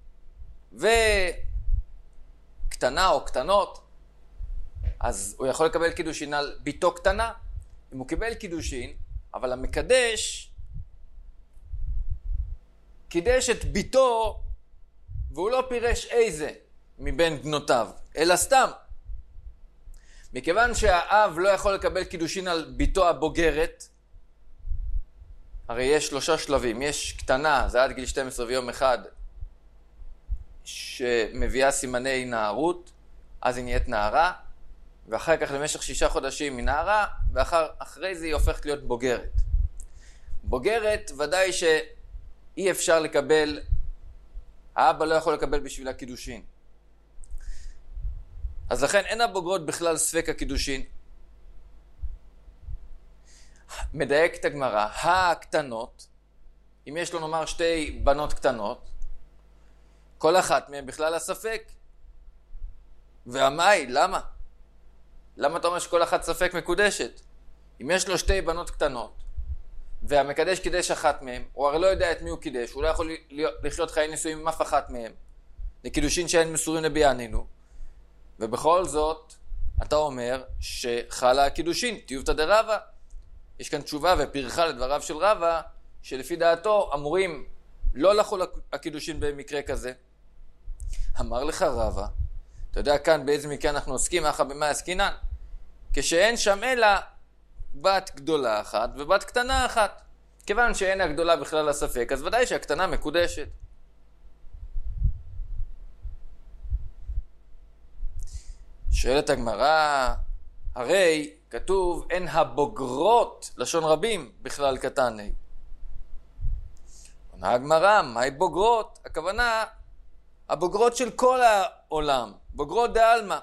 A: וקטנה או קטנות, אז הוא יכול לקבל קידושין על ביתו קטנה. אם הוא קיבל קידושין, אבל המקדש קידש את ביתו, והוא לא פירש איזה מבין בנותיו, אלא סתם. מכיוון שהאב לא יכול לקבל קידושין על ביתו הבוגרת, הרי יש שלושה שלבים. יש קטנה, זה עד גיל שתים עשרה ויום אחד, שמביאה סימני נערות, אז היא נהיית נערה, ואחר כך למשך שישה חודשים היא נערה, ואחרי זה היא הופכת להיות בוגרת. בוגרת ודאי שאי אפשר לקבל, האבא לא יכול לקבל בשבילה קידושין. אז לכן אין הבוגרות בכלל ספק הקידושין. מדייקת הגמרא, הקטנות, אם יש לו נאמר שתי בנות קטנות, כל אחת מהן בכלל הספק. והמאי, למה? למה אתה אומר שכל אחת ספק מקודשת? אם יש לו שתי בנות קטנות, והמקדש קידש אחת מהן, הוא הרי לא יודע את מי הוא קידש, הוא לא יכול לחיות חיי נישואים עם אף אחת מהן, לקידושין שאין מסורים לביאנינו, ובכל זאת, אתה אומר שחלה הקידושין, טיובתא דרבא. יש כאן תשובה ופרחה לדבריו של רבא, שלפי דעתו אמורים לא לחול הקידושין במקרה כזה. אמר לך רבא, אתה יודע כאן באיזה מקרה אנחנו עוסקים, אחא במאי עסקינן, כשאין שם אלא בת גדולה אחת ובת קטנה אחת. כיוון שאין הגדולה בכלל הספק, אז ודאי שהקטנה מקודשת. שואלת הגמרא, הרי כתוב אין הבוגרות, לשון רבים, בכלל קטני. עונה הגמרא, מהי בוגרות? הכוונה, הבוגרות של כל העולם, בוגרות דעלמא.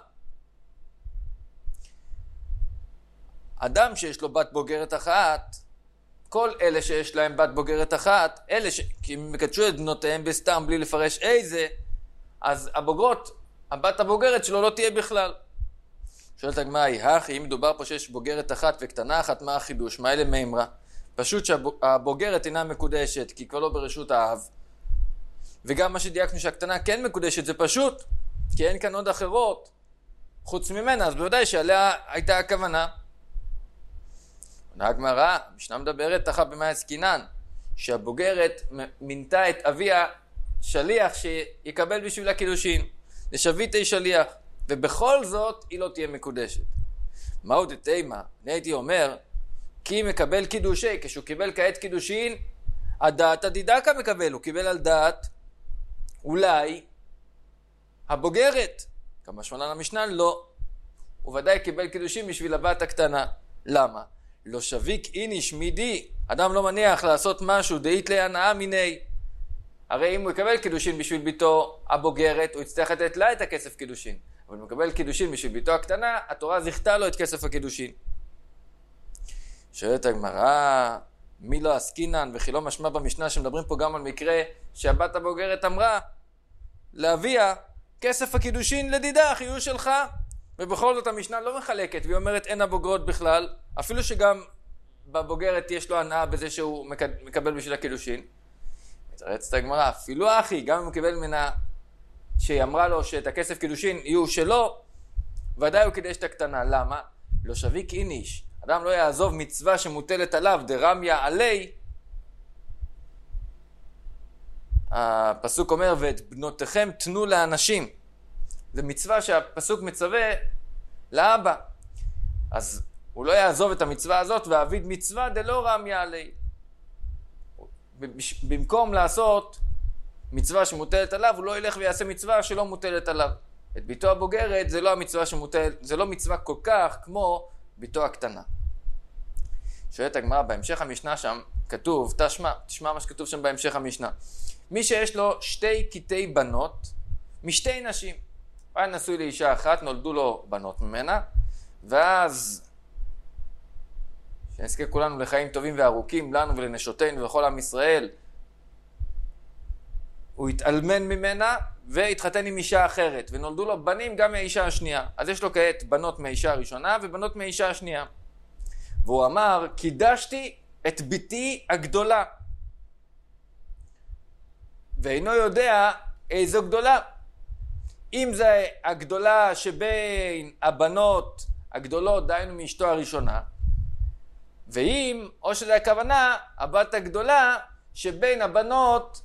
A: אדם שיש לו בת בוגרת אחת, כל אלה שיש להם בת בוגרת אחת, אלה ש... כי הם מקדשו את בנותיהם בסתם בלי לפרש איזה, אז הבוגרות, הבת הבוגרת שלו לא תהיה בכלל. שואלת הגמרא, הכי, אם מדובר פה שיש בוגרת אחת וקטנה אחת, מה החידוש? מה אלה מימרה? פשוט שהבוגרת אינה מקודשת, כי כבר לא ברשות האב. וגם מה שדייקנו שהקטנה כן מקודשת, זה פשוט, כי אין כאן עוד אחרות חוץ ממנה, אז בוודאי שעליה הייתה הכוונה. עונה הגמרא, משנה מדברת אחא במאי עסקינן, שהבוגרת מינתה את אביה שליח שיקבל בשביל הקידושין, לשביתי שליח, ובכל זאת היא לא תהיה מקודשת. מהו דתימה? אני הייתי אומר כי מקבל קידושי, כשהוא קיבל כעת קידושין, הדעת הדידקה מקבל, הוא קיבל על דעת אולי הבוגרת, כמה שמונה למשנה לא. הוא ודאי קיבל קידושין בשביל הבת הקטנה. למה? לא שביק איניש מידי, אדם לא מניח לעשות משהו דאית להנאה מיני. הרי אם הוא יקבל קידושין בשביל ביתו הבוגרת, הוא יצטרך לתת לה את הכסף קידושין. אבל אם הוא יקבל קידושין בשביל ביתו הקטנה, התורה זיכתה לו את כסף הקידושין. שואלת הגמרא, מי לא עסקינן וכי לא משמע במשנה שמדברים פה גם על מקרה שהבת הבוגרת אמרה לאביה, כסף הקידושין לדידה, חיוש שלך. ובכל זאת המשנה לא מחלקת, והיא אומרת אין הבוגרות בכלל, אפילו שגם בבוגרת יש לו הנאה בזה שהוא מקבל בשביל הקידושין. מתרצת הגמרא, אפילו אחי, גם אם הוא קיבל ממנה שהיא אמרה לו שאת הכסף קידושין יהיו שלו, ודאי הוא קידש את הקטנה. למה? לא שביק איניש, אדם לא יעזוב מצווה שמוטלת עליו, דרמיה עלי. הפסוק אומר, ואת בנותיכם תנו לאנשים. זה מצווה שהפסוק מצווה לאבא. אז הוא לא יעזוב את המצווה הזאת, והעביד מצווה דלא רמיה עלי. במקום לעשות מצווה שמוטלת עליו, הוא לא ילך ויעשה מצווה שלא מוטלת עליו. את ביתו הבוגרת זה לא המצווה שמוטלת, זה לא מצווה כל כך כמו ביתו הקטנה. שואלת הגמרא, בהמשך המשנה שם כתוב, תשמע, תשמע מה שכתוב שם בהמשך המשנה. מי שיש לו שתי קטעי בנות משתי נשים, הוא היה נשוי לאישה אחת, נולדו לו בנות ממנה, ואז שנזכה כולנו לחיים טובים וארוכים, לנו ולנשותינו ולכל עם ישראל, הוא התאלמן ממנה והתחתן עם אישה אחרת, ונולדו לו בנים גם מהאישה השנייה. אז יש לו כעת בנות מהאישה הראשונה ובנות מהאישה השנייה. והוא אמר, קידשתי את ביתי הגדולה, ואינו יודע איזו גדולה. אם זה הגדולה שבין הבנות הגדולות, דהיינו מאשתו הראשונה, ואם, או שזה הכוונה, הבת הגדולה שבין הבנות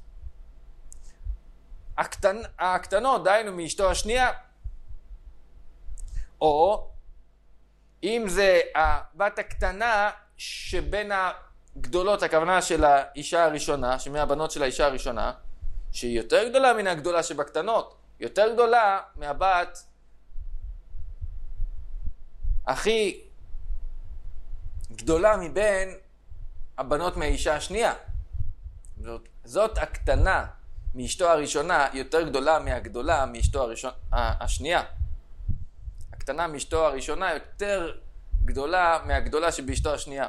A: הקטנ... הקטנות, דהיינו מאשתו השנייה. או אם זה הבת הקטנה שבין הגדולות, הכוונה של האישה הראשונה, שמהבנות של האישה הראשונה, שהיא יותר גדולה מן הגדולה שבקטנות, יותר גדולה מהבת הכי גדולה מבין הבנות מהאישה השנייה. זאת, זאת הקטנה מאשתו הראשונה יותר גדולה מהגדולה מאשתו הראשון, השנייה. הקטנה מאשתו הראשונה יותר גדולה מהגדולה שבאשתו השנייה.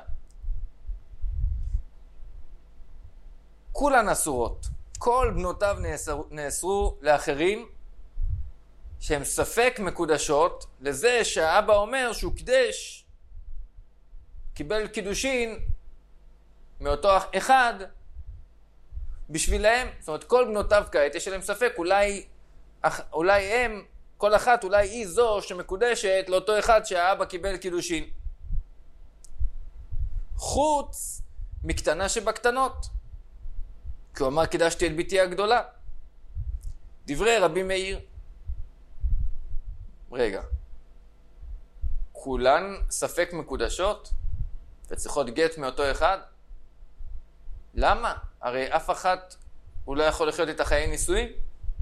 A: כולן אסורות. כל בנותיו נאסרו, נאסרו לאחרים שהן ספק מקודשות, לזה שהאבא אומר שהוא קדש, קיבל קידושין מאותו אחד בשבילהם. זאת אומרת, כל בנותיו כעת יש להם ספק, אולי, אולי הם, כל אחת אולי היא זו שמקודשת לאותו אחד שהאבא קיבל קידושין. חוץ מקטנה שבקטנות, כי הוא אמר קידשתי את ביתי הגדולה. דברי רבי מאיר. רגע, כולן ספק מקודשות וצריכות גט מאותו אחד? למה? הרי אף אחת הוא לא יכול לחיות את החיי נישואים.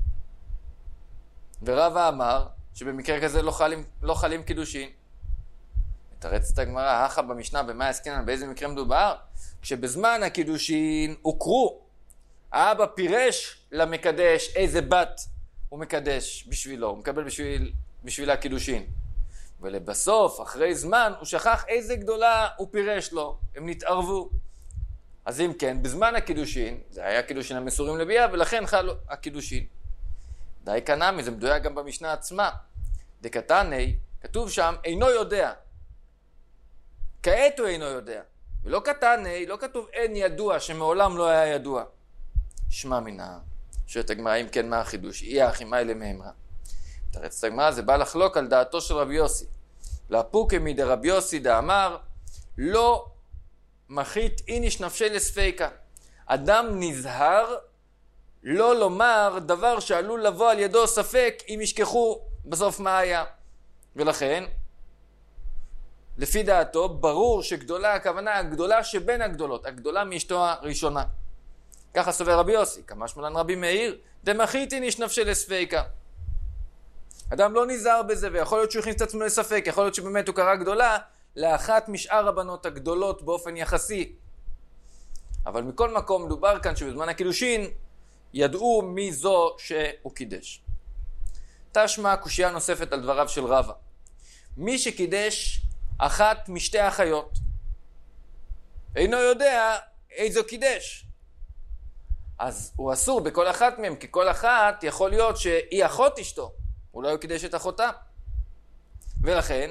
A: ורבא אמר שבמקרה כזה לא חלים, לא חלים קידושין. מתרצת הגמרא, הכה במשנה במה עסקינן, באיזה מקרה מדובר? כשבזמן הקידושין הוכרו, האבא פירש למקדש איזה בת הוא מקדש בשבילו, הוא מקבל בשביל, בשביל הקידושין. ולבסוף, אחרי זמן, הוא שכח איזה גדולה הוא פירש לו, הם נתערבו. אז אם כן, בזמן הקידושין, זה היה קידושין המסורים לביאה, ולכן חל הקידושין. די קנמי, זה מדויק גם במשנה עצמה. דקתני, כתוב שם, אינו יודע. כעת הוא אינו יודע. ולא קטני, לא כתוב אין ידוע, שמעולם לא היה ידוע. שמע מינה, שואלת הגמרא, אם כן מה החידוש? אי אחי מאי למהמרה. מתרצת הגמרא, זה בא לחלוק על דעתו של רבי יוסי. לאפוקי מדרבי יוסי דאמר, לא מחית איניש נפשי לספיקה. אדם נזהר לא לומר דבר שעלול לבוא על ידו ספק אם ישכחו בסוף מה היה. ולכן לפי דעתו, ברור שגדולה הכוונה הגדולה שבין הגדולות, הגדולה מאשתו הראשונה. ככה סובר רבי יוסי, כמה שמולן רבי מאיר, דמחיתין איש נפשי לספיקה. אדם לא נזהר בזה, ויכול להיות שהוא הכניס את עצמו לספק, יכול להיות שבאמת הוא קרא גדולה לאחת משאר הבנות הגדולות באופן יחסי. אבל מכל מקום מדובר כאן שבזמן הקידושין ידעו מי זו שהוא קידש. תשמע קושייה נוספת על דבריו של רבא. מי שקידש אחת משתי החיות אינו יודע איזו קידש. אז הוא אסור בכל אחת מהם, כי כל אחת יכול להיות שהיא אחות אשתו. הוא לא קידש את אחותה. ולכן,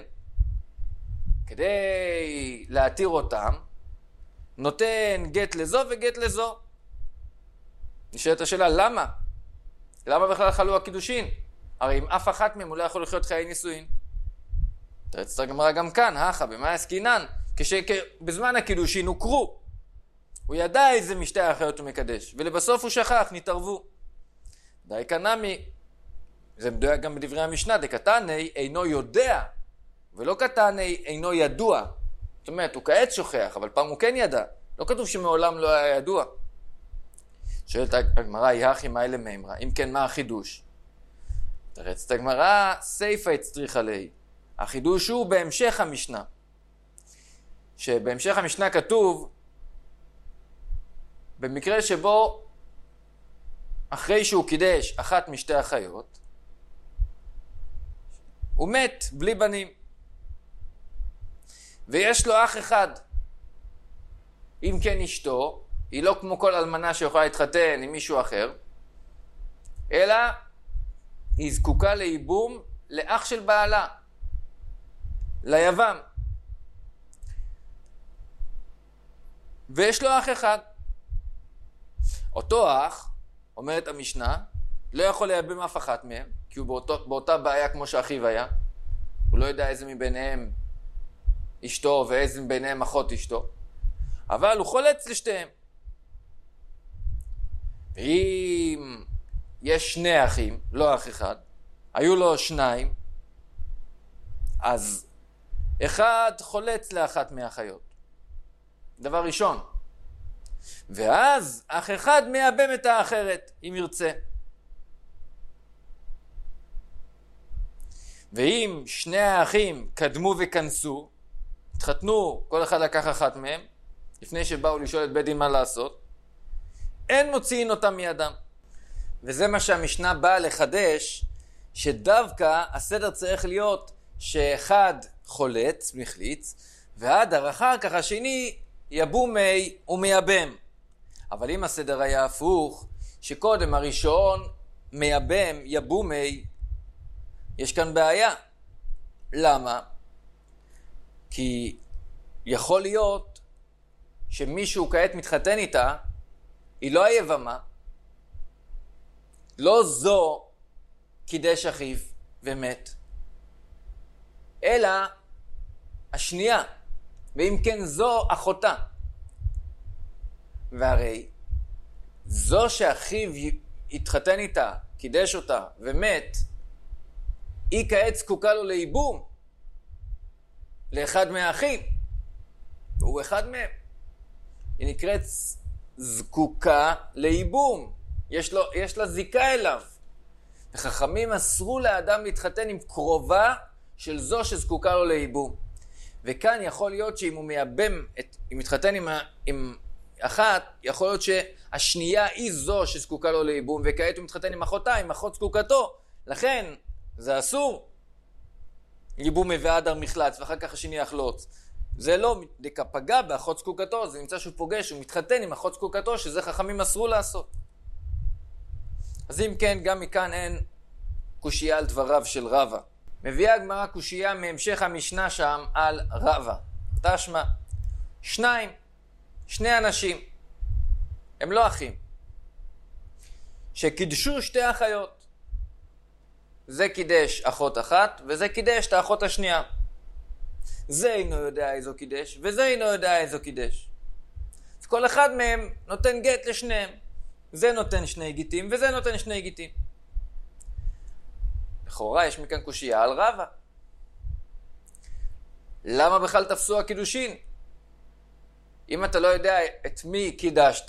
A: כדי להתיר אותם, נותן גט לזו וגט לזו. נשאלת השאלה, למה? למה בכלל חלו הקידושין? הרי אם אף אחת מהם הוא לא יכול לחיות חיי נישואין. תרצת הגמרא גם כאן, הכה, במה עסקינן? כשבזמן הקידושין הוכרו. הוא ידע איזה משתי האחיות הוא מקדש, ולבסוף הוא שכח, נתערבו. די קנמי, זה מדויק גם בדברי המשנה, דקתני אינו יודע, ולא קטני אינו ידוע. זאת אומרת, הוא כעת שוכח, אבל פעם הוא כן ידע. לא כתוב שמעולם לא היה ידוע. שואלת הגמרא, יחי מה אלה מימרה? אם כן, מה החידוש? תרצת הגמרא, סייפה הצטריך עלי. החידוש הוא בהמשך המשנה. שבהמשך המשנה כתוב, במקרה שבו אחרי שהוא קידש אחת משתי החיות, הוא מת בלי בנים. ויש לו אח אחד. אם כן אשתו, היא לא כמו כל אלמנה שיכולה להתחתן עם מישהו אחר, אלא היא זקוקה לייבום לאח של בעלה, ליבם. ויש לו אח אחד. אותו אח, אומרת המשנה, לא יכול לייבם אף אחת מהם, כי הוא באותו, באותה בעיה כמו שאחיו היה. הוא לא יודע איזה מביניהם אשתו ואיזה מביניהם אחות אשתו. אבל הוא חולץ לשתיהם. ואם יש שני אחים, לא אח אחד, היו לו שניים, אז אחד חולץ לאחת מהאחיות. דבר ראשון. ואז אח אחד מייבם את האחרת, אם ירצה. ואם שני האחים קדמו וכנסו, התחתנו, כל אחד לקח אחת מהם, לפני שבאו לשאול את בית דין מה לעשות, אין מוציאים אותם מידם. וזה מה שהמשנה באה לחדש, שדווקא הסדר צריך להיות שאחד חולץ, מחליץ, והדר אחר כך השני יבומי ומייבם. אבל אם הסדר היה הפוך, שקודם הראשון מייבם יבומי, יש כאן בעיה. למה? כי יכול להיות שמישהו כעת מתחתן איתה, היא לא היבמה, לא זו קידש אחיו ומת, אלא השנייה, ואם כן זו אחותה. והרי זו שאחיו התחתן איתה, קידש אותה ומת, היא כעת זקוקה לו לייבום, לאחד מהאחים, והוא אחד מהם. היא נקראת זקוקה לייבום, יש, לו, יש לה זיקה אליו. וחכמים אסרו לאדם להתחתן עם קרובה של זו שזקוקה לו לייבום. וכאן יכול להיות שאם הוא מייבם, את, אם מתחתן עם, עם אחת, יכול להיות שהשנייה היא זו שזקוקה לו לייבום, וכעת הוא מתחתן עם אחותה, עם אחות זקוקתו. לכן זה אסור. ייבום והדר מחלץ, ואחר כך השני יחלוץ. זה לא דקה פגע באחות זקוקתו, זה נמצא שהוא פוגש, הוא מתחתן עם אחות זקוקתו, שזה חכמים אסרו לעשות. אז אם כן, גם מכאן אין קושייה על דבריו של רבא. מביאה הגמרא קושייה מהמשך המשנה שם על רבא. תשמע, שניים, שני אנשים, הם לא אחים, שקידשו שתי אחיות. זה קידש אחות אחת, וזה קידש את האחות השנייה. זה אינו יודע איזו קידש, וזה אינו יודע איזו קידש. אז כל אחד מהם נותן גט לשניהם. זה נותן שני גיטים, וזה נותן שני גיטים. לכאורה יש מכאן קושייה על רבא. למה בכלל תפסו הקידושין? אם אתה לא יודע את מי קידשת,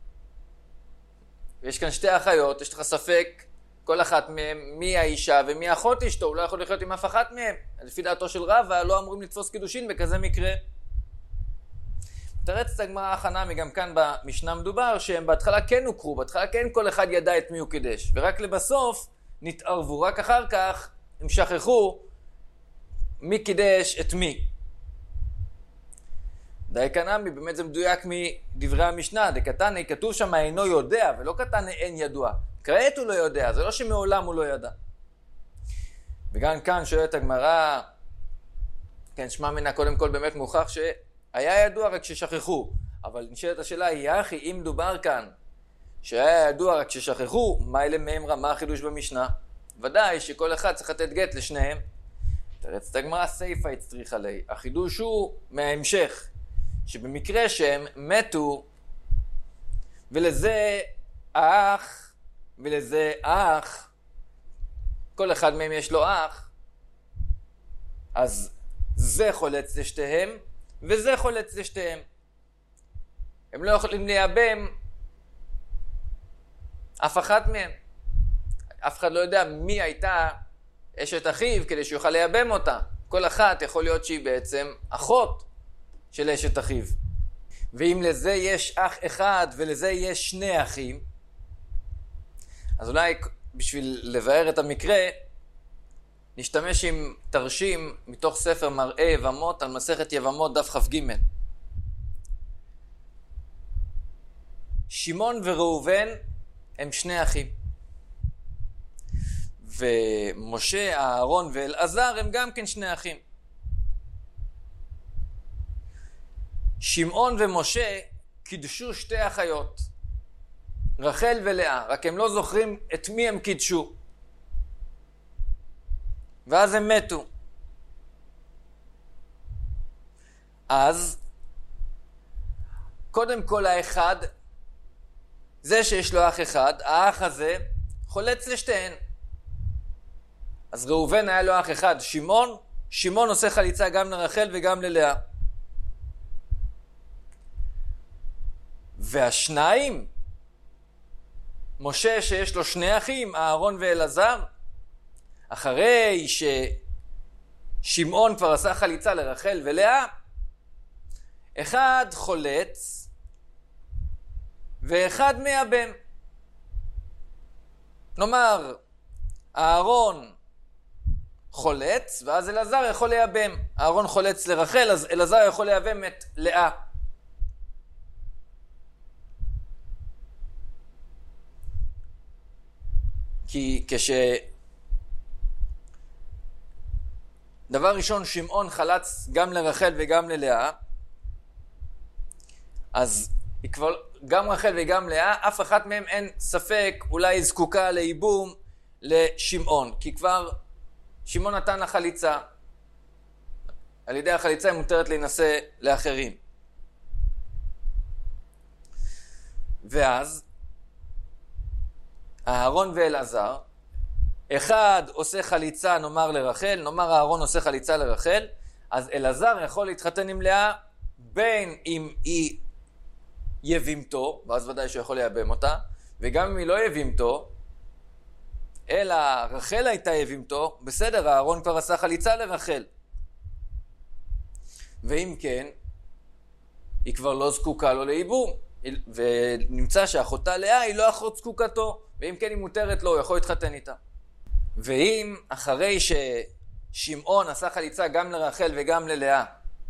A: ויש כאן שתי אחיות, יש לך ספק כל אחת מהם מי האישה ומי אחות אשתו, הוא לא יכול לחיות עם אף אחת מהם. לפי דעתו של רבא לא אמורים לתפוס קידושין בכזה מקרה. תרץ את הגמרא החנמי, גם כאן במשנה מדובר שהם בהתחלה כן הוכרו, בהתחלה כן כל אחד ידע את מי הוא קידש, ורק לבסוף נתערבו, רק אחר כך הם שכחו מי קידש את מי. די קנמי, באמת זה מדויק מדברי המשנה, דקתני, כתוב שם אינו יודע, ולא קטן אין ידוע. כעת הוא לא יודע, זה לא שמעולם הוא לא ידע. וגם כאן שואלת הגמרא, כן, שמע מנה קודם כל באמת מוכח שהיה ידוע רק ששכחו. אבל נשאלת השאלה היא, אחי, אם דובר כאן שהיה ידוע רק ששכחו, מה אלה מהם, מה החידוש במשנה? ודאי שכל אחד צריך לתת גט לשניהם. תרץ את הגמרא סייפה הצטריך עלי. החידוש הוא מההמשך, שבמקרה שהם מתו, ולזה האח, ולזה האח, כל אחד מהם יש לו אח, אז זה חולץ לשתיהם, וזה חולץ לשתיהם. הם לא יכולים לייבם אף אחת מהם. אף אחד לא יודע מי הייתה אשת אחיו כדי שיוכל לייבם אותה. כל אחת יכול להיות שהיא בעצם אחות של אשת אחיו. ואם לזה יש אח אחד ולזה יש שני אחים, אז אולי בשביל לבאר את המקרה, נשתמש עם תרשים מתוך ספר מראה יבמות על מסכת יבמות דף כ"ג. שמעון וראובן הם שני אחים. ומשה, אהרון ואלעזר הם גם כן שני אחים. שמעון ומשה קידשו שתי אחיות, רחל ולאה, רק הם לא זוכרים את מי הם קידשו. ואז הם מתו. אז קודם כל האחד, זה שיש לו אח אחד, האח הזה חולץ לשתיהן. אז ראובן היה לו אח אחד, שמעון, שמעון עושה חליצה גם לרחל וגם ללאה. והשניים, משה שיש לו שני אחים, אהרון ואלעזר, אחרי ששמעון כבר עשה חליצה לרחל ולאה, אחד חולץ ואחד מייבם. נאמר, אהרון חולץ, ואז אלעזר יכול לייבם. אהרון חולץ לרחל, אז אלעזר יכול לייבם את לאה. כי כש... דבר ראשון, שמעון חלץ גם לרחל וגם ללאה, אז היא כבר, גם רחל וגם לאה, אף אחת מהם אין ספק, אולי זקוקה לייבום לשמעון, כי כבר שמעון נתן לה חליצה. על ידי החליצה היא מותרת להינשא לאחרים. ואז אהרון ואלעזר, אחד עושה חליצה נאמר לרחל, נאמר אהרון עושה חליצה לרחל, אז אלעזר יכול להתחתן עם לאה בין אם היא יבימתו, ואז ודאי שהוא יכול לייבם אותה, וגם אם היא לא יבימתו, אלא רחל הייתה יבימתו, בסדר, אהרון כבר עשה חליצה לרחל. ואם כן, היא כבר לא זקוקה לו לייבום, ונמצא שאחותה לאה היא לא אחות זקוקתו, ואם כן היא מותרת לו, הוא יכול להתחתן איתה. ואם אחרי ששמעון עשה חליצה גם לרחל וגם ללאה,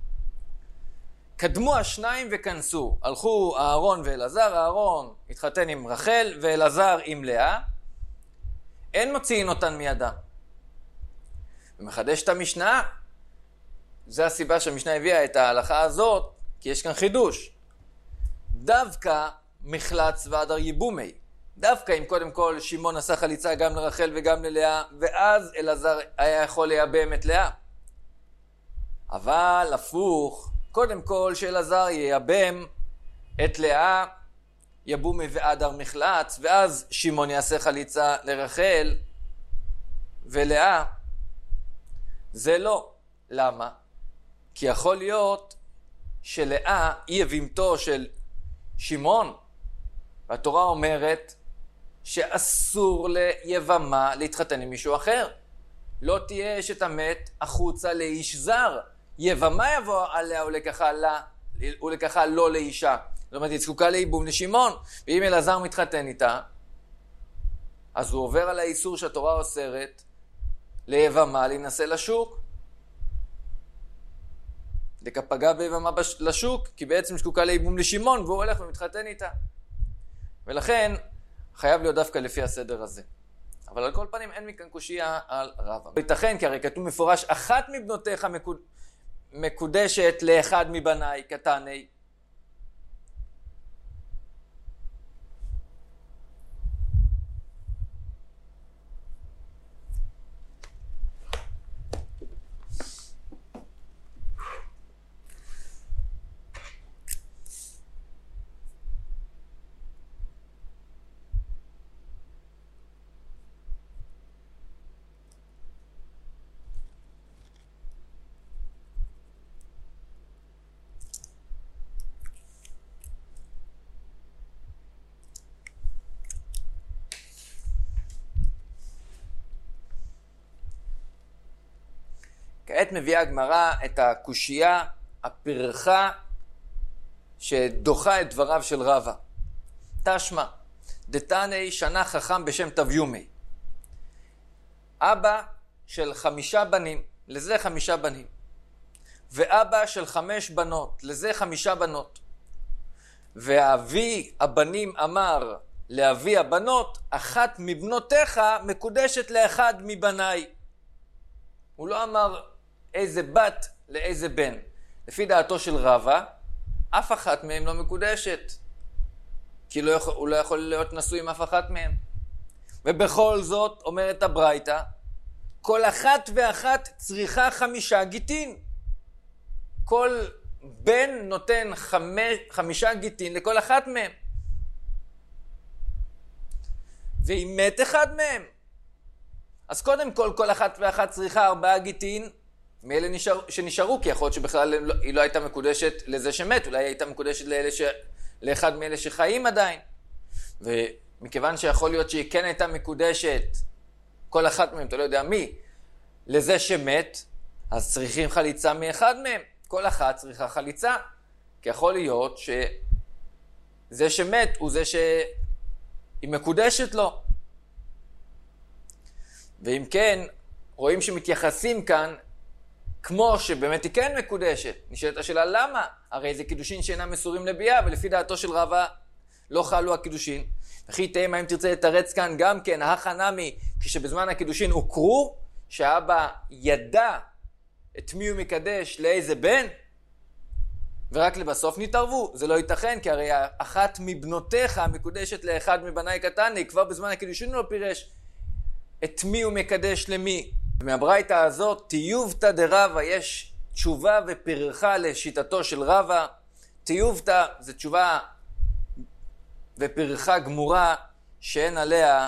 A: קדמו השניים וכנסו, הלכו אהרון ואלעזר, אהרון התחתן עם רחל ואלעזר עם לאה, אין מוציאים אותן מידם. ומחדש את המשנה, זה הסיבה שהמשנה הביאה את ההלכה הזאת, כי יש כאן חידוש. דווקא מחלץ ועדר ייבומי. דווקא אם קודם כל שמעון עשה חליצה גם לרחל וגם ללאה, ואז אלעזר היה יכול לייבם את לאה. אבל הפוך, קודם כל שאלעזר ייבם את לאה, יבומי ועדר מחלץ, ואז שמעון יעשה חליצה לרחל ולאה. זה לא. למה? כי יכול להיות שלאה היא אבימתו של שמעון, והתורה אומרת שאסור ליבמה להתחתן עם מישהו אחר. לא תהיה אשת המת החוצה לאיש זר. יבמה יבוא עליה ולקחה, לה, ולקחה לא לאישה. זאת אומרת, היא זקוקה לייבום לשמעון. ואם אלעזר מתחתן איתה, אז הוא עובר על האיסור שהתורה אוסרת ליבמה להינשא לשוק. דקפגע ביבמה לשוק, כי בעצם זקוקה לייבום לשמעון, והוא הולך ומתחתן איתה. ולכן חייב להיות דווקא לפי הסדר הזה. אבל על כל פנים אין מכאן קושיה על רבא. ייתכן, כי הרי כתוב מפורש, אחת מבנותיך מקוד... מקודשת לאחד מבניי, קטני. כעת מביאה הגמרא את הקושייה, הפרחה, שדוחה את דבריו של רבא. תשמע, דתני שנה חכם בשם תביומי. אבא של חמישה בנים, לזה חמישה בנים. ואבא של חמש בנות, לזה חמישה בנות. ואבי הבנים אמר לאבי הבנות, אחת מבנותיך מקודשת לאחד מבניי. הוא לא אמר איזה בת לאיזה בן. לפי דעתו של רבא, אף אחת מהם לא מקודשת. כי לא יכול, הוא לא יכול להיות נשוי עם אף אחת מהם. ובכל זאת, אומרת הברייתא, כל אחת ואחת צריכה חמישה גיטין. כל בן נותן חמש, חמישה גיטין לכל אחת מהם. ואם מת אחד מהם, אז קודם כל, כל אחת ואחת צריכה ארבעה גיטין, מאלה נשאר, שנשארו, כי יכול להיות שבכלל לא, היא לא הייתה מקודשת לזה שמת, אולי היא הייתה מקודשת לאלה ש, לאחד מאלה שחיים עדיין. ומכיוון שיכול להיות שהיא כן הייתה מקודשת, כל אחת מהם, אתה לא יודע מי, לזה שמת, אז צריכים חליצה מאחד מהם. כל אחת צריכה חליצה, כי יכול להיות שזה שמת הוא זה שהיא מקודשת לו. ואם כן, רואים שמתייחסים כאן כמו שבאמת היא כן מקודשת. נשאלת השאלה למה? הרי זה קידושין שאינם מסורים לביאה, ולפי דעתו של רבא לא חלו הקידושין. וכי תאם, האם תרצה לתרץ כאן גם כן, החנמי, כשבזמן הקידושין הוכרו, שהאבא ידע את מי הוא מקדש לאיזה בן, ורק לבסוף נתערבו. זה לא ייתכן, כי הרי אחת מבנותיך מקודשת לאחד מבניי קטני, כבר בזמן הקידושין לא פירש את מי הוא מקדש למי. מהברייתא הזאת, תיובתא דרבא, יש תשובה ופרחה לשיטתו של רבא. תיובתא זה תשובה ופרחה גמורה שאין עליה,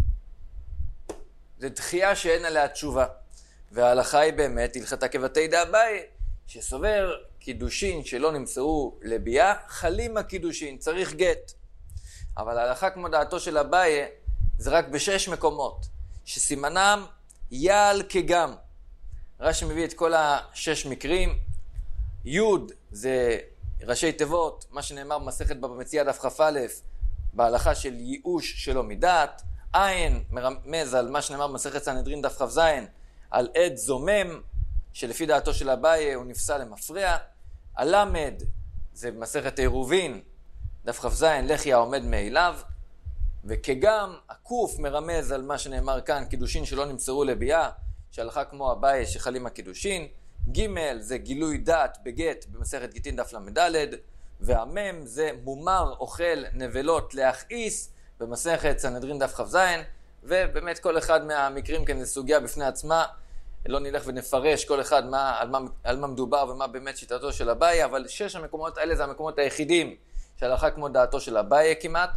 A: זה דחייה שאין עליה תשובה. וההלכה היא באמת הלכתה כבתי דאביי, שסובר קידושין שלא נמסרו לביאה, חלים הקידושין, צריך גט. אבל ההלכה כמו דעתו של אביי זה רק בשש מקומות, שסימנם יעל כגם. רש"י מביא את כל השש מקרים. י' זה ראשי תיבות, מה שנאמר במסכת בבא מציעא דף כ"א, בהלכה של ייאוש שלא מדעת. עין מרמז על מה שנאמר במסכת סנהדרין דף כ"ז, על עד זומם, שלפי דעתו של אביי הוא נפסל למפרע. הלמד זה במסכת עירובין דף כ"ז, לחי העומד מאליו. וכגם, הקוף מרמז על מה שנאמר כאן, קידושין שלא נמסרו לביאה, שהלכה כמו אביי שחלים הקידושין. ג' זה גילוי דעת בגט במסכת גיטין דף למד', והמם זה מומר אוכל נבלות להכעיס במסכת סנהדרין דף כ"ז. ובאמת כל אחד מהמקרים כאן זה סוגיה בפני עצמה, לא נלך ונפרש כל אחד מה, על, מה, על מה מדובר ומה באמת שיטתו של אביי, אבל שש המקומות האלה זה המקומות היחידים שהלכה כמו דעתו של אביי כמעט.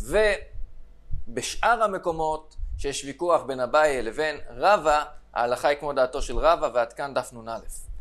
A: ובשאר המקומות שיש ויכוח בין אביי לבין רבא, ההלכה היא כמו דעתו של רבא. ועד כאן דף נ"א.